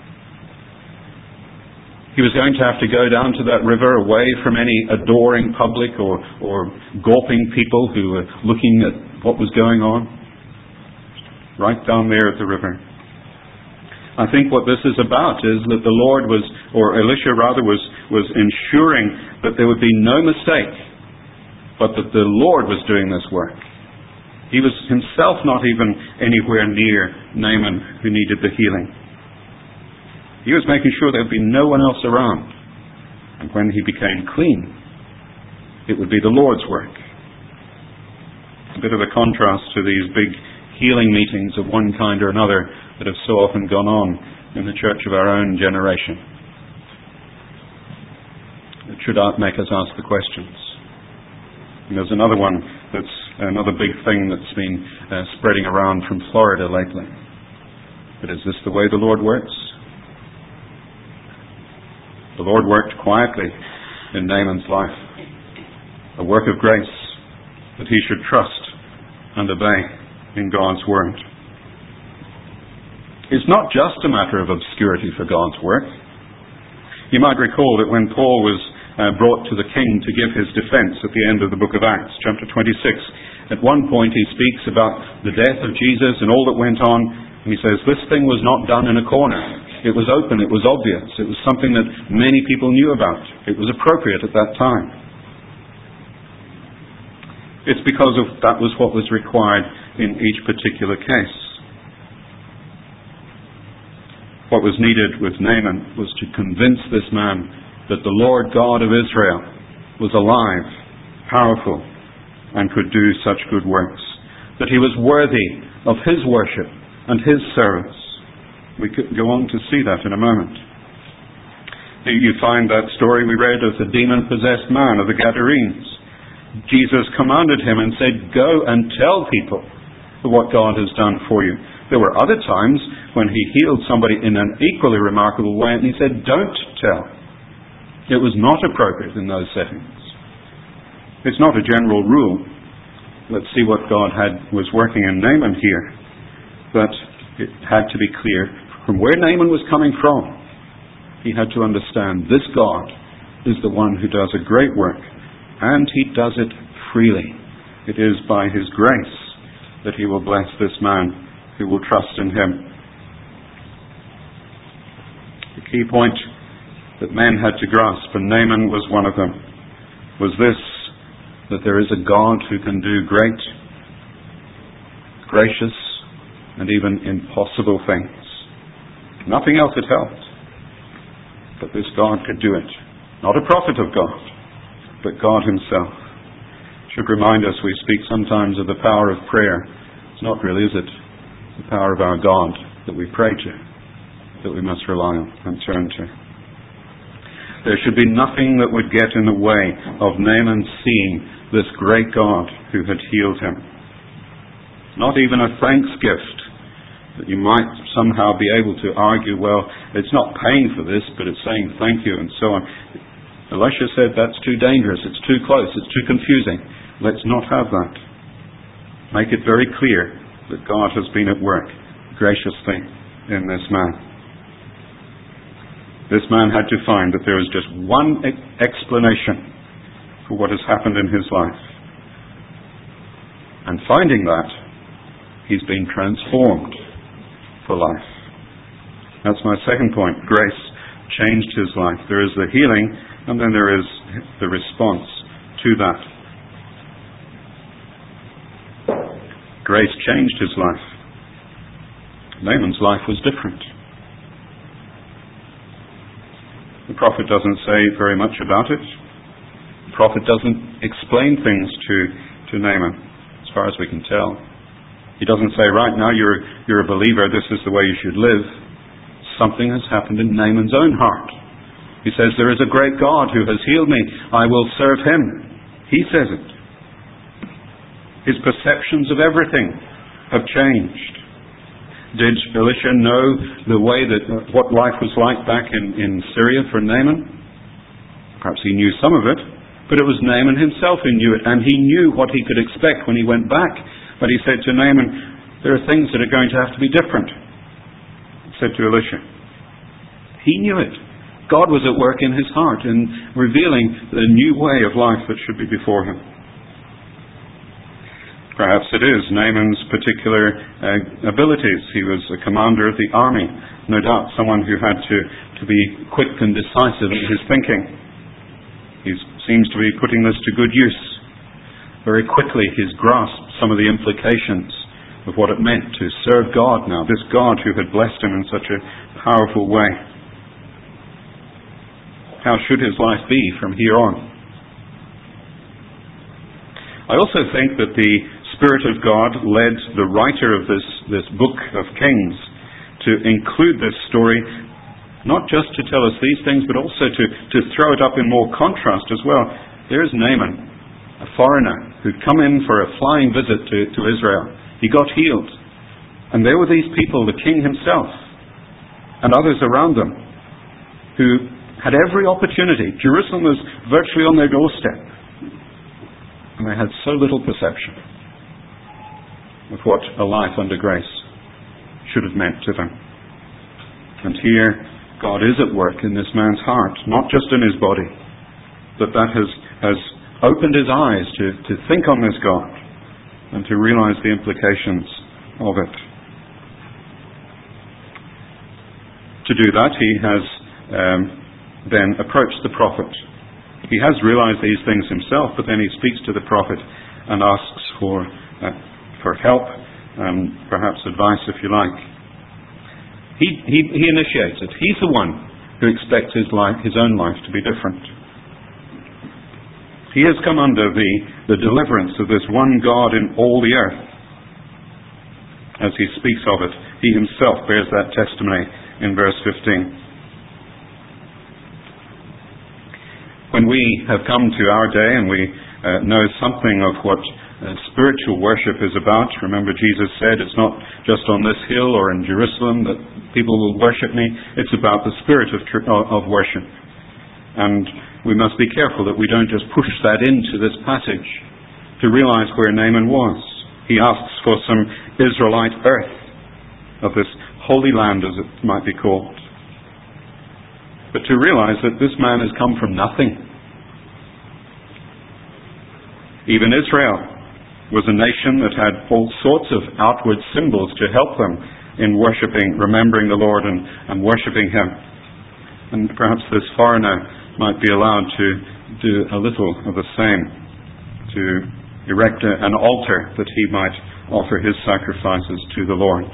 He was going to have to go down to that river away from any adoring public or, or gawping people who were looking at what was going on. Right down there at the river. I think what this is about is that the Lord was, or Elisha rather, was, was ensuring that there would be no mistake, but that the Lord was doing this work. He was himself not even anywhere near Naaman who needed the healing. He was making sure there would be no one else around. And when he became clean, it would be the Lord's work. A bit of a contrast to these big healing meetings of one kind or another that have so often gone on in the church of our own generation. It should make us ask the questions. And there's another one that's another big thing that's been uh, spreading around from Florida lately. But is this the way the Lord works? The Lord worked quietly in Naaman's life. A work of grace that he should trust and obey in God's Word. It's not just a matter of obscurity for God's work. You might recall that when Paul was uh, brought to the king to give his defense at the end of the book of Acts, chapter twenty-six, at one point he speaks about the death of Jesus and all that went on, and he says, this thing was not done in a corner. It was open, it was obvious, it was something that many people knew about. It was appropriate at that time. It's because of that was what was required in each particular case. What was needed with Naaman was to convince this man that the Lord God of Israel was alive, powerful, and could do such good works. That he was worthy of his worship and his service. We could go on to see that in a moment. You find that story we read of the demon-possessed man of the Gadarenes. Jesus commanded him and said, go and tell people what God has done for you. There were other times when he healed somebody in an equally remarkable way and he said, don't tell. It was not appropriate in those settings. It's not a general rule. Let's see what God had was working in Naaman here. But it had to be clear from where Naaman was coming from. He had to understand this God is the one who does a great work, and he does it freely. It is by his grace that he will bless this man who will trust in him. The key point that men had to grasp, and Naaman was one of them, was this, that there is a God who can do great, gracious, and even impossible things. Nothing else had helped, but this God could do it. Not a prophet of God, but God himself. Should remind us, we speak sometimes of the power of prayer. It's not really, is it? The power of our God that we pray to, that we must rely on and turn to. There should be nothing that would get in the way of Naaman seeing this great God who had healed him. Not even a thanks gift that you might somehow be able to argue, well, it's not paying for this, but it's saying thank you and so on. Elisha said that's too dangerous, it's too close, it's too confusing. Let's not have that. Make it very clear that God has been at work graciously in this man. This man had to find that there is just one explanation for what has happened in his life. And finding that, he's been transformed for life. That's my second point. Grace changed his life. There is the healing, and then there is the response to that. Grace changed his life. Naaman's life was different. The prophet doesn't say very much about it. The prophet doesn't explain things to, to Naaman, as far as we can tell. He doesn't say, right now you're, you're a believer, this is the way you should live. Something has happened in Naaman's own heart. He says, there is a great God who has healed me. I will serve him. He says it. His perceptions of everything have changed. Did Elisha know the way that uh, what life was like back in, in Syria for Naaman? Perhaps he knew some of it, but it was Naaman himself who knew it, and he knew what he could expect when he went back. But he said to Naaman, there are things that are going to have to be different. He said to Elisha. He knew it. God was at work in his heart in revealing the new way of life that should be before him. Perhaps it is Naaman's particular uh, abilities. He was a commander of the army. No doubt someone who had to, to be quick and decisive in his thinking. He seems to be putting this to good use. Very quickly he's grasped some of the implications of what it meant to serve God now. This God who had blessed him in such a powerful way. How should his life be from here on? I also think that the Spirit of God led the writer of this, this book of Kings to include this story, not just to tell us these things, but also to, to throw it up in more contrast as well. There's Naaman, a foreigner who'd come in for a flying visit to, to Israel. He got healed. And there were these people, the king himself, and others around them, who had every opportunity. Jerusalem was virtually on their doorstep. And they had so little perception of what a life under grace should have meant to them. And here, God is at work in this man's heart, not just in his body, but that has, has opened his eyes to, to think on this God and to realize the implications of it. To do that, he has um, then approached the prophet. He has realized these things himself, but then he speaks to the prophet and asks for uh, for help and perhaps advice, if you like. He, he, he initiates it. He's the one who expects his life, his own life to be different. He has come under the, the deliverance of this one God in all the earth. As he speaks of it, he himself bears that testimony in verse fifteen. When we have come to our day and we uh, know something of what Uh, spiritual worship is about. Remember, Jesus said it's not just on this hill or in Jerusalem that people will worship me. It's about the spirit of, tr- of worship. And we must be careful that we don't just push that into this passage to realize where Naaman was. He asks for some Israelite earth of this holy land, as it might be called. But to realize that this man has come from nothing. Even Israel was a nation that had all sorts of outward symbols to help them in worshipping, remembering the Lord and, and worshipping Him. And perhaps this foreigner might be allowed to do a little of the same, to erect a, an altar that he might offer his sacrifices to the Lord.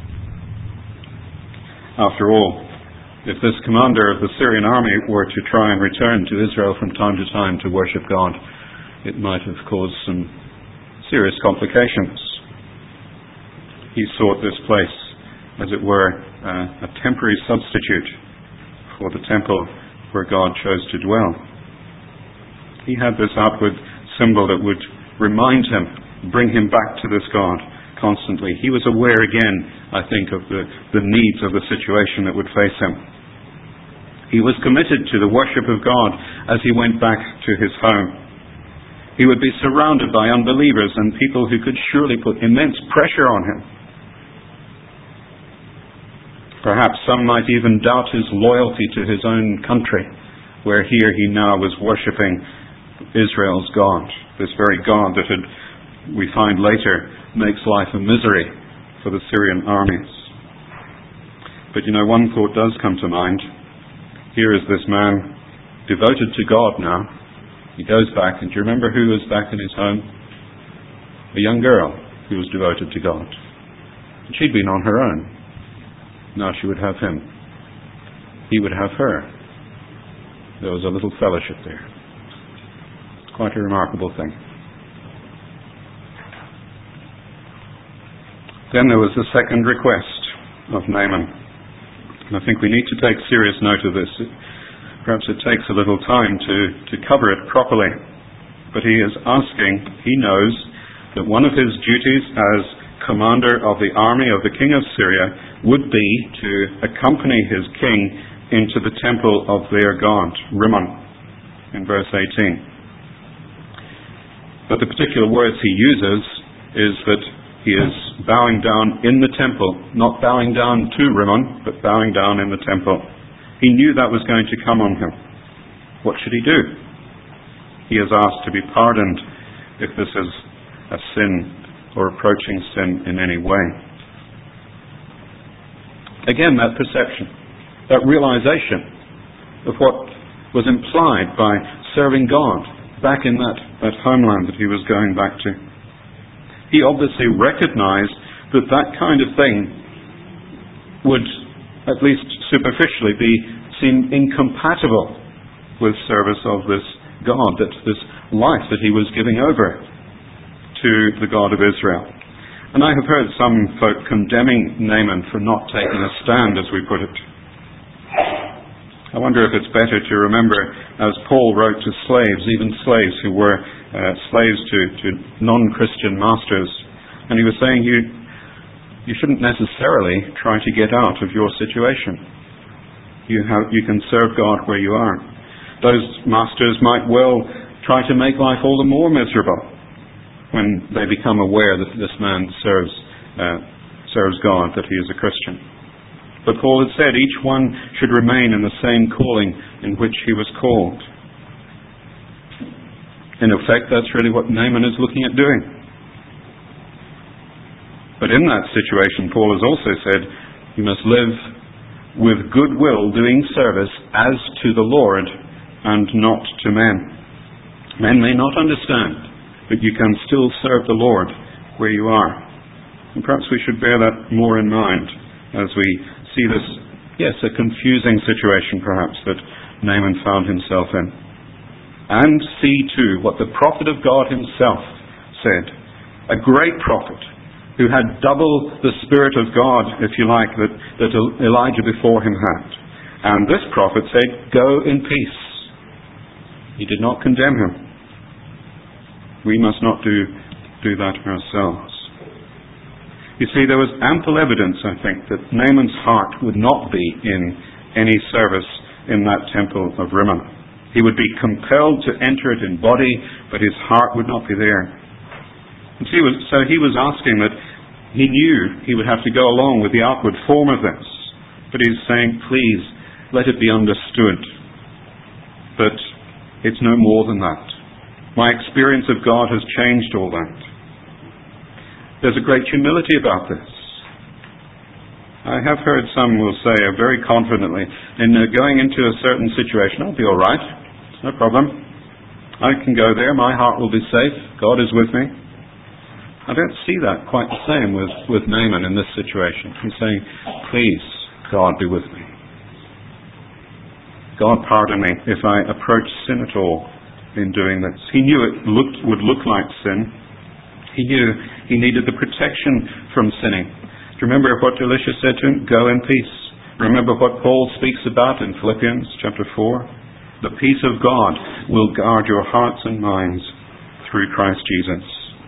After all, if this commander of the Syrian army were to try and return to Israel from time to time to worship God, it might have caused some serious complications. He sought this place, as it were, uh, a temporary substitute for the temple where God chose to dwell. He had this outward symbol that would remind him, bring him back to this God constantly. He was aware again, I think, of the, the needs of the situation that would face him. He was committed to the worship of God as he went back to his home. He would be surrounded by unbelievers and people who could surely put immense pressure on him. Perhaps some might even doubt his loyalty to his own country, where here he now was worshipping Israel's God, this very God that had, we find later, makes life a misery for the Syrian armies. But you know, one thought does come to mind. Here is this man devoted to God now. He goes back, and do you remember who was back in his home? A young girl who was devoted to God. And she'd been on her own. Now she would have him. He would have her. There was a little fellowship there. It's quite a remarkable thing. Then there was the second request of Naaman. And I think we need to take serious note of this. Perhaps it takes a little time to, to cover it properly. But he is asking, he knows that one of his duties as commander of the army of the king of Syria would be to accompany his king into the temple of their god, Rimmon, in verse eighteen. But the particular words he uses is that he is bowing down in the temple, not bowing down to Rimmon, but bowing down in the temple. He knew that was going to come on him. What should he do? He is asked to be pardoned if this is a sin or approaching sin in any way. Again, that perception, that realization of what was implied by serving God back in that, that homeland that he was going back to. He obviously recognized that that kind of thing would, at least superficially, be seen incompatible with service of this God, that this life that he was giving over to the God of Israel. And I have heard some folk condemning Naaman for not taking a stand, as we put it. I wonder if it's better to remember, as Paul wrote to slaves, even slaves who were uh, slaves to, to non-Christian masters, and he was saying you, you shouldn't necessarily try to get out of your situation. You, have, you can serve God where you are. Those masters might well try to make life all the more miserable when they become aware that this man serves uh, serves God, that he is a Christian. But Paul had said each one should remain in the same calling in which he was called. In effect, that's really what Naaman is looking at doing. But in that situation, Paul has also said, you must live with goodwill, doing service as to the Lord and not to men. Men may not understand, but you can still serve the Lord where you are. And perhaps we should bear that more in mind as we see this, yes, a confusing situation perhaps that Naaman found himself in. And see too what the prophet of God himself said, a great prophet who had double the Spirit of God, if you like, that, that Elijah before him had. And this prophet said, go in peace. He did not condemn him. We must not do, do that ourselves. You see, there was ample evidence, I think, that Naaman's heart would not be in any service in that temple of Rimmon. He would be compelled to enter it in body, but his heart would not be there. And see, so he was asking that he knew he would have to go along with the outward form of this. But he's saying, please, let it be understood that it's no more than that. My experience of God has changed all that. There's a great humility about this. I have heard some will say very confidently, in uh, going into a certain situation, I'll be all right. It's no problem. I can go there. My heart will be safe. God is with me. I don't see that quite the same with, with Naaman in this situation. He's saying, please, God, be with me. God, pardon me if I approach sin at all in doing this. He knew it looked, would look like sin. He knew he needed the protection from sinning. Do you remember what Elisha said to him? Go in peace. Remember what Paul speaks about in Philippians chapter four? The peace of God will guard your hearts and minds through Christ Jesus.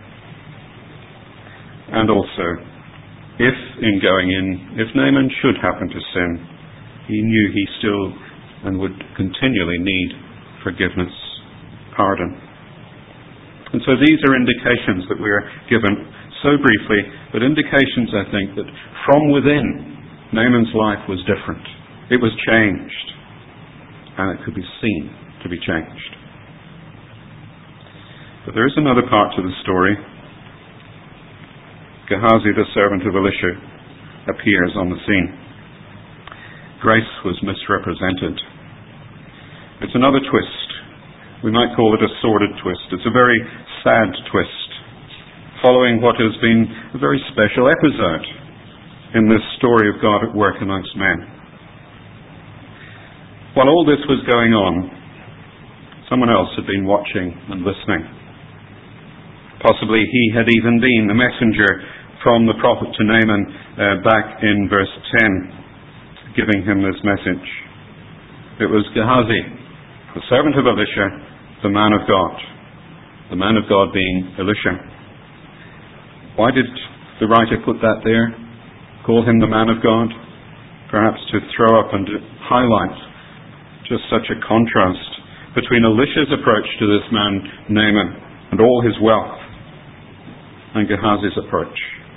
And also, if in going in, if Naaman should happen to sin, he knew he still and would continually need forgiveness, pardon. And so these are indications that we are given so briefly, but indications, I think, that from within, Naaman's life was different. It was changed, and it could be seen to be changed. But there is another part to the story. Gehazi, the servant of Elisha, appears on the scene. Grace was misrepresented. It's another twist. We might call it a sordid twist. It's a very sad twist, following what has been a very special episode in this story of God at work amongst men. While all this was going on, someone else had been watching and listening. Possibly he had even been the messenger from the prophet to Naaman uh, back in verse ten, giving him this message. It was Gehazi, the servant of Elisha, the man of God. The man of God being Elisha. Why did the writer put that there? Call him the man of God? Perhaps to throw up and to highlight just such a contrast between Elisha's approach to this man, Naaman, and all his wealth, and Gehazi's approach.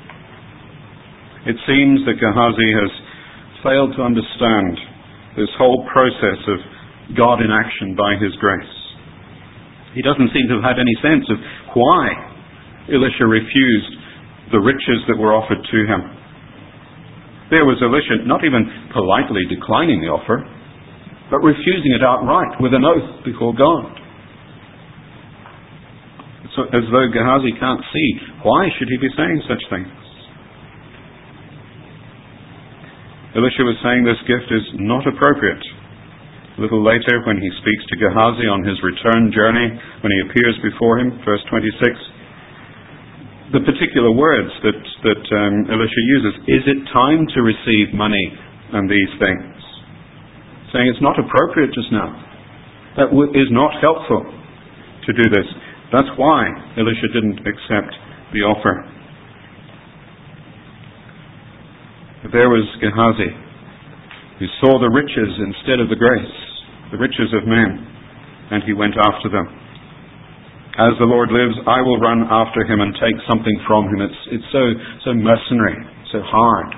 It seems that Gehazi has failed to understand this whole process of God in action by His grace. He doesn't seem to have had any sense of why Elisha refused the riches that were offered to him. There was Elisha not even politely declining the offer, but refusing it outright with an oath before God. So, as though Gehazi can't see, why should he be saying such things? Elisha was saying this gift is not appropriate. A little later, when he speaks to Gehazi on his return journey, when he appears before him, verse twenty-six, the particular words that, that um, Elisha uses, is it time to receive money and these things? Saying it's not appropriate just now. That w- is not helpful to do this. That's why Elisha didn't accept the offer. But there was Gehazi, who saw the riches instead of the grace, the riches of men, and he went after them. As the Lord lives, I will run after him and take something from him. It's, it's so, so mercenary, so hard.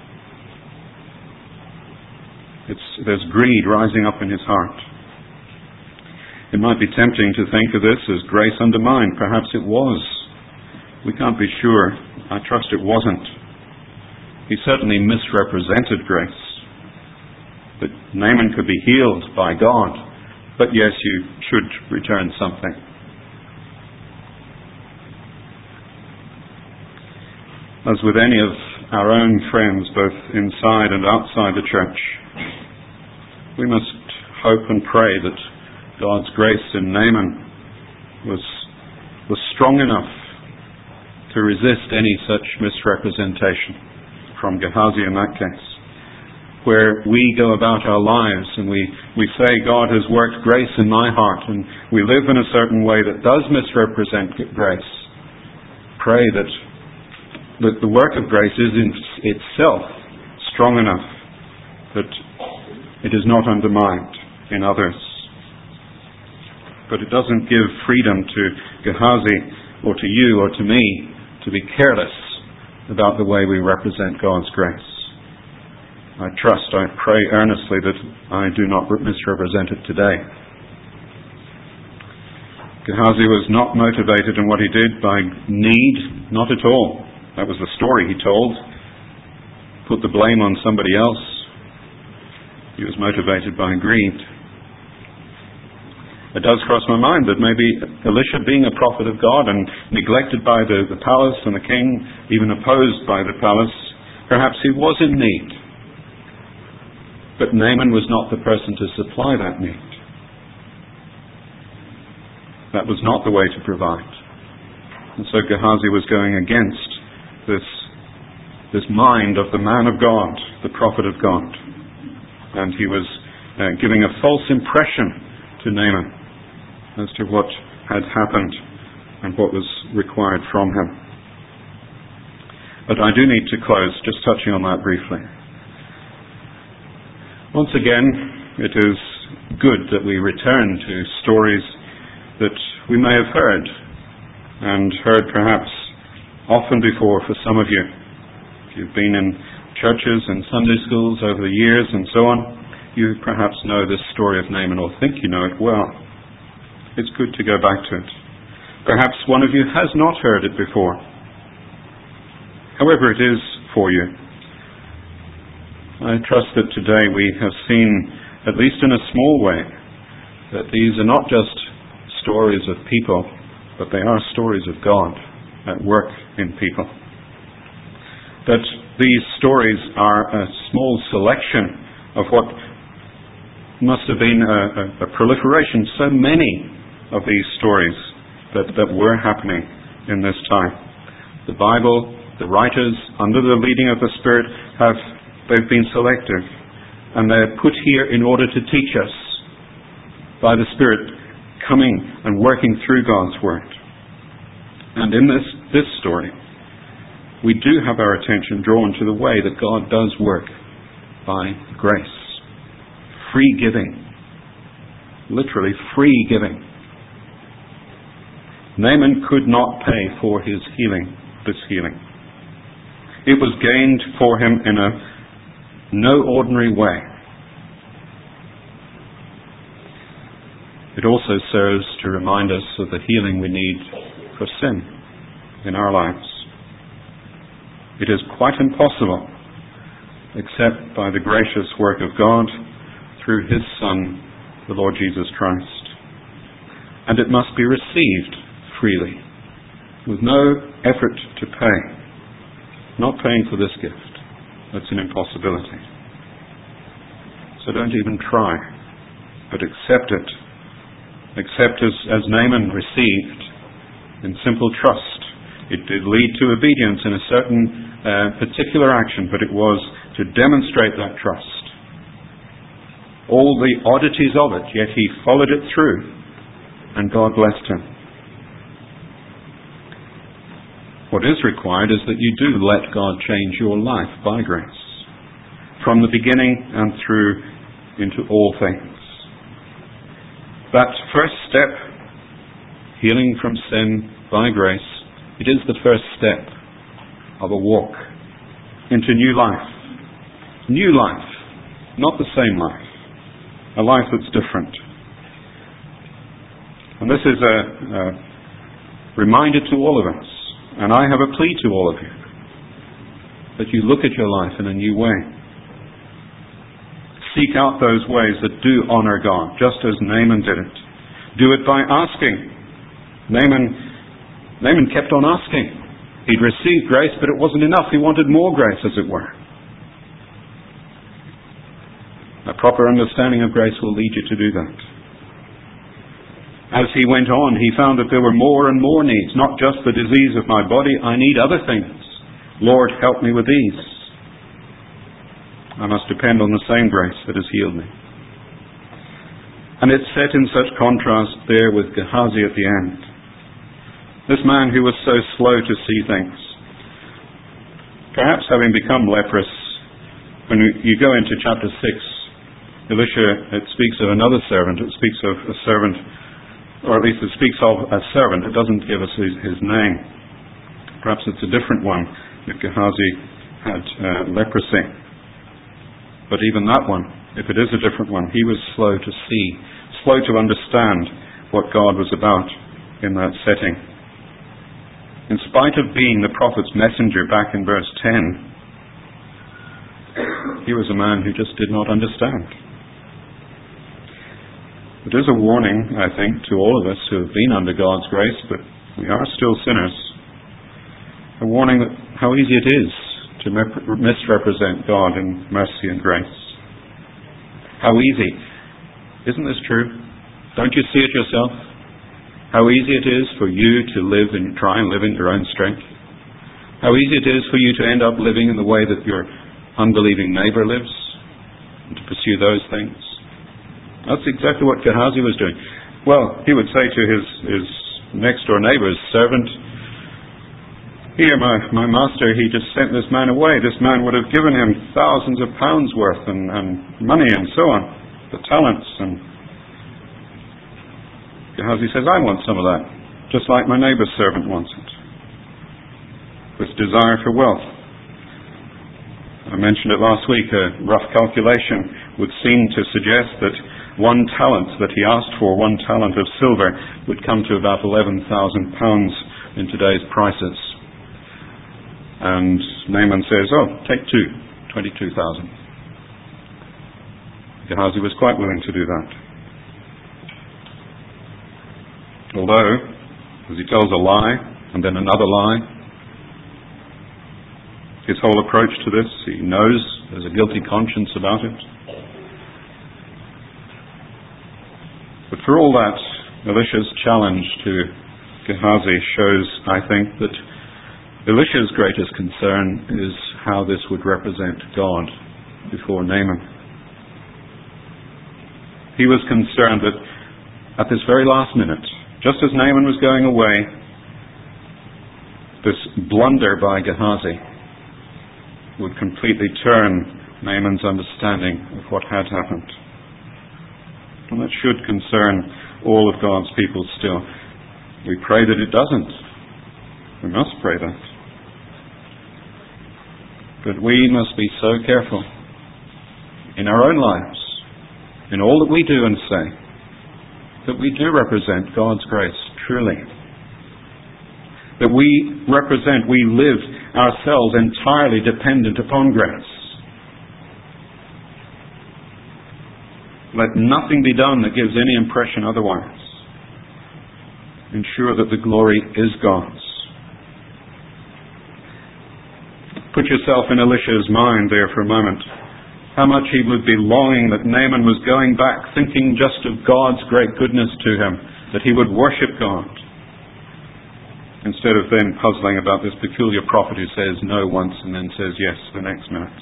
It's, there's greed rising up in his heart. It might be tempting to think of this as grace undermined. Perhaps it was. We can't be sure. I trust it wasn't. He certainly misrepresented grace. That Naaman could be healed by God, but yes, you should return something. As with any of our own friends, both inside and outside the church, we must hope and pray that God's grace in Naaman was, was strong enough to resist any such misrepresentation from Gehazi in that case, where we go about our lives and we, we say God has worked grace in my heart and we live in a certain way that does misrepresent grace. Pray that that the work of grace is in itself strong enough that it is not undermined in others. But it doesn't give freedom to Gehazi or to you or to me to be careless about the way we represent God's grace. I trust, I pray earnestly that I do not misrepresent it today. Gehazi was not motivated in what he did by need, not at all. That was the story he told. Put the blame on somebody else. He was motivated by greed. It does cross my mind that maybe Elisha, being a prophet of God and neglected by the, the palace and the king, even opposed by the palace, perhaps he was in need. But Naaman was not the person to supply that need. That was not the way to provide. And so Gehazi was going against this, this mind of the man of God, the prophet of God. And he was uh, giving a false impression to Naaman as to what had happened and what was required from him. But I do need to close just touching on that briefly. Once again, it is good that we return to stories that we may have heard, and heard perhaps often before for some of you. If you've been in churches and Sunday schools over the years and so on, you perhaps know this story of Naaman, or think you know it well. It's good to go back to it. Perhaps one of you has not heard it before. However it is for you, I trust that today we have seen, at least in a small way, that these are not just stories of people, but they are stories of God at work in people. That these stories are a small selection of what must have been a, a, a proliferation, so many of these stories that, that were happening in this time. The Bible, the writers, under the leading of the Spirit, have they've been selected, and they're put here in order to teach us by the Spirit coming and working through God's Word. And in this, this story, we do have our attention drawn to the way that God does work by grace. Free giving. Literally free giving. Naaman could not pay for his healing, this healing. It was gained for him in a no ordinary way. It also serves to remind us of the healing we need for sin in our lives. It is quite impossible except by the gracious work of God through His Son, the Lord Jesus Christ. And it must be received freely, with no effort to pay. Not paying for this gift. That's an impossibility. So don't even try, but accept it. Accept as, as Naaman received, in simple trust. It did lead to obedience in a certain uh, particular action, but it was to demonstrate that trust. All the oddities of it, yet he followed it through, and God blessed him. What is required is that you do let God change your life by grace, from the beginning and through into all things. That first step, healing from sin by grace, it is the first step of a walk into new life. New life, not the same life. A life that's different. And this is a, a reminder to all of us. And I have a plea to all of you, that you look at your life in a new way. Seek out those ways that do honor God, just as Naaman did it. Do it by asking. Naaman, Naaman kept on asking. He'd received grace, but it wasn't enough. He wanted more grace, as it were. A proper understanding of grace will lead you to do that. As he went on, he found that there were more and more needs, not just the disease of my body. I need other things. Lord, help me with these. I must depend on the same grace that has healed me. And it's set in such contrast there with Gehazi at the end. This man who was so slow to see things. Perhaps having become leprous, when you go into chapter six, Elisha, it speaks of another servant. It speaks of a servant, or at least it speaks of a servant. It doesn't give us his, his name. Perhaps it's a different one if Gehazi had uh, leprosy. But even that one, if it is a different one, he was slow to see, slow to understand what God was about in that setting. In spite of being the prophet's messenger back in verse ten, he was a man who just did not understand. It is a warning, I think, to all of us who have been under God's grace, but we are still sinners. A warning that how easy it is to misrepresent God in mercy and grace. How easy. Isn't this true? Don't you see it yourself? How easy it is for you to live and try and live in your own strength. How easy it is for you to end up living in the way that your unbelieving neighbor lives and to pursue those things. That's exactly what Gehazi was doing. Well, he would say to his, his next door neighbor's servant, "Here, my, my master, he just sent this man away. This man would have given him thousands of pounds worth and, and money and so on, the talents." And Gehazi says, "I want some of that, just like my neighbor's servant wants it." With desire for wealth. I mentioned it last week, a rough calculation would seem to suggest that one talent that he asked for, one talent of silver, would come to about eleven thousand pounds in today's prices. And Naaman says, "Oh, take two, twenty-two thousand. Gehazi was quite willing to do that. Although, as he tells a lie, and then another lie, his whole approach to this, he knows there's a guilty conscience about it. But for all that, Elisha's challenge to Gehazi shows, I think, that Elisha's greatest concern is how this would represent God before Naaman. He was concerned that at this very last minute, just as Naaman was going away, this blunder by Gehazi would completely turn Naaman's understanding of what had happened. And that should concern all of God's people still. We pray that it doesn't. We must pray that. But we must be so careful in our own lives, in all that we do and say, that we do represent God's grace truly. That we represent, we live ourselves entirely dependent upon grace. Let nothing be done that gives any impression otherwise. Ensure that the glory is God's. Put yourself in Elisha's mind there for a moment. How much he would be longing that Naaman was going back, thinking just of God's great goodness to him, that he would worship God, instead of then puzzling about this peculiar prophet who says no once and then says yes the next minute.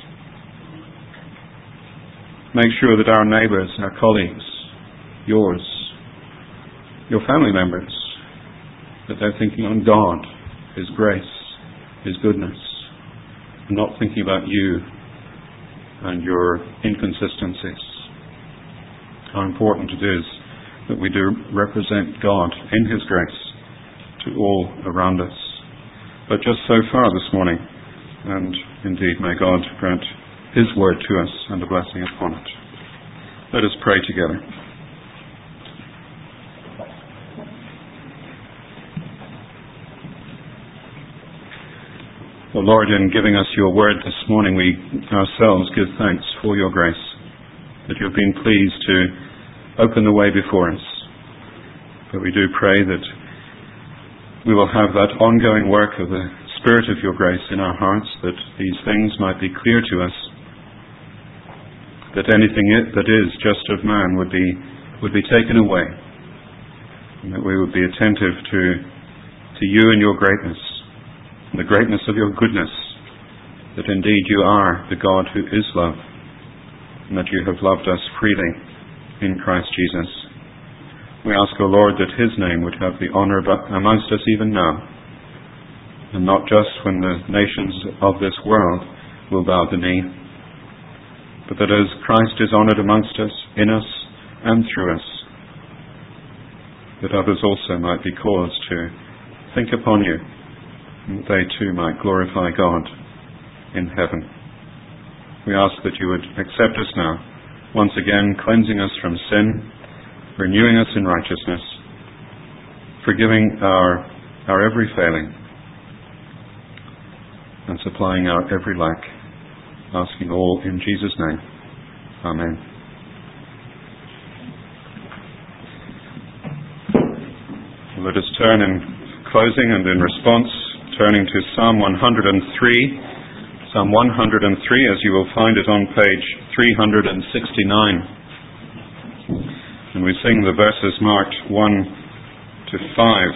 Make sure that our neighbours, our colleagues, yours, your family members, that they're thinking on God, His grace, His goodness, and not thinking about you and your inconsistencies. How important it is that we do represent God in His grace to all around us. But just so far this morning, and indeed may God grant His word to us and a blessing upon it. Let us pray together. O Lord, in giving us your word this morning, we ourselves give thanks for your grace, that you have been pleased to open the way before us. But we do pray that we will have that ongoing work of the Spirit of your grace in our hearts, that these things might be clear to us, that anything that is just of man would be would be taken away, and that we would be attentive to to you and your greatness, and the greatness of your goodness, that indeed you are the God who is love, and that you have loved us freely in Christ Jesus. We ask, O Lord, that His name would have the honour amongst us even now, and not just when the nations of this world will bow the knee, but that as Christ is honoured amongst us, in us, and through us, that others also might be caused to think upon you, and that they too might glorify God in heaven. We ask that you would accept us now, once again cleansing us from sin, renewing us in righteousness, forgiving our, our every failing, supplying our every lack. Asking all in Jesus' name. Amen. Let us turn in closing and in response, turning to Psalm one hundred three. Psalm one hundred three, as you will find it on page three hundred sixty-nine. And we sing the verses marked one to five.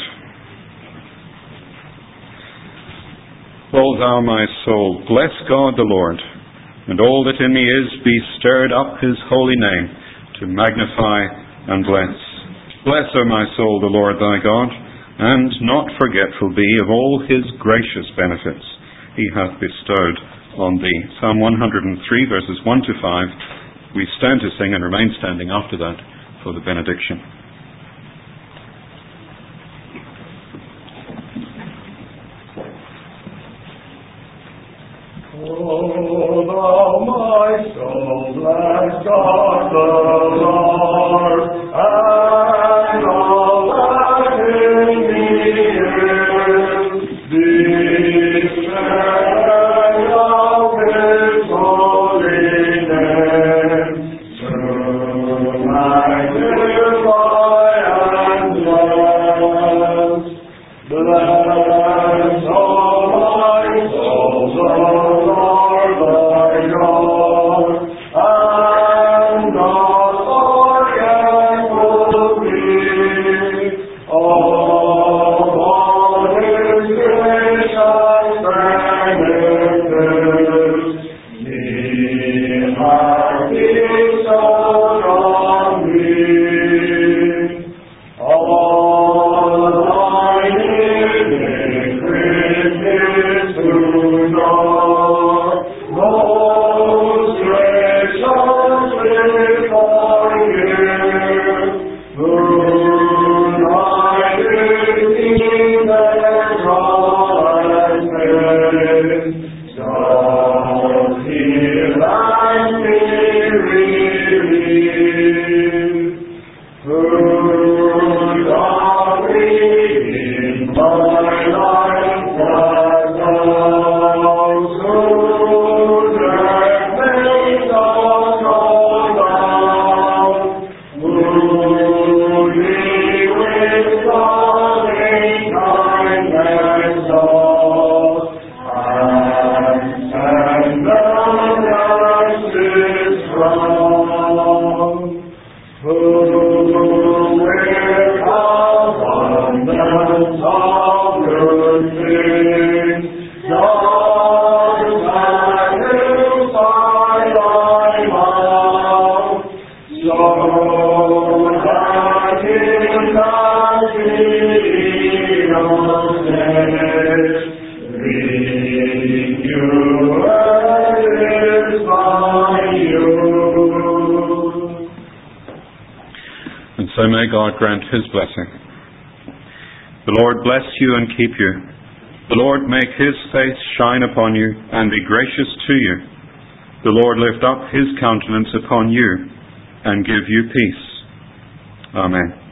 O thou my soul, bless God the Lord, and all that in me is, be stirred up his holy name, to magnify and bless. Bless, O my soul, the Lord thy God, and not forgetful be of all his gracious benefits he hath bestowed on thee. Psalm one hundred three, verses one to five. We stand to sing and remain standing after that for the benediction. O thou my soul, bless God the Lord, and all that in me is, be stirred of his holy name, to magnify and bless. Bless, O my soul, the Lord thy God, and not forgetful be of his gracious benefits he hath bestowed on me. All thine iniquities to God, most graciously forgive, who thine ignorant righteousness doth heal and be relieved. Who doth redeem my life from those who death may not hold out, who me with loving kindness doth, and tender mercies from, who with abundance of good things doth magnify thy mouth, so that in thy innocence reneweth by youth. And so may God grant his blessing. The Lord bless you and keep you. The Lord make his face shine upon you and be gracious to you. The Lord lift up his countenance upon you and give you peace. Amen.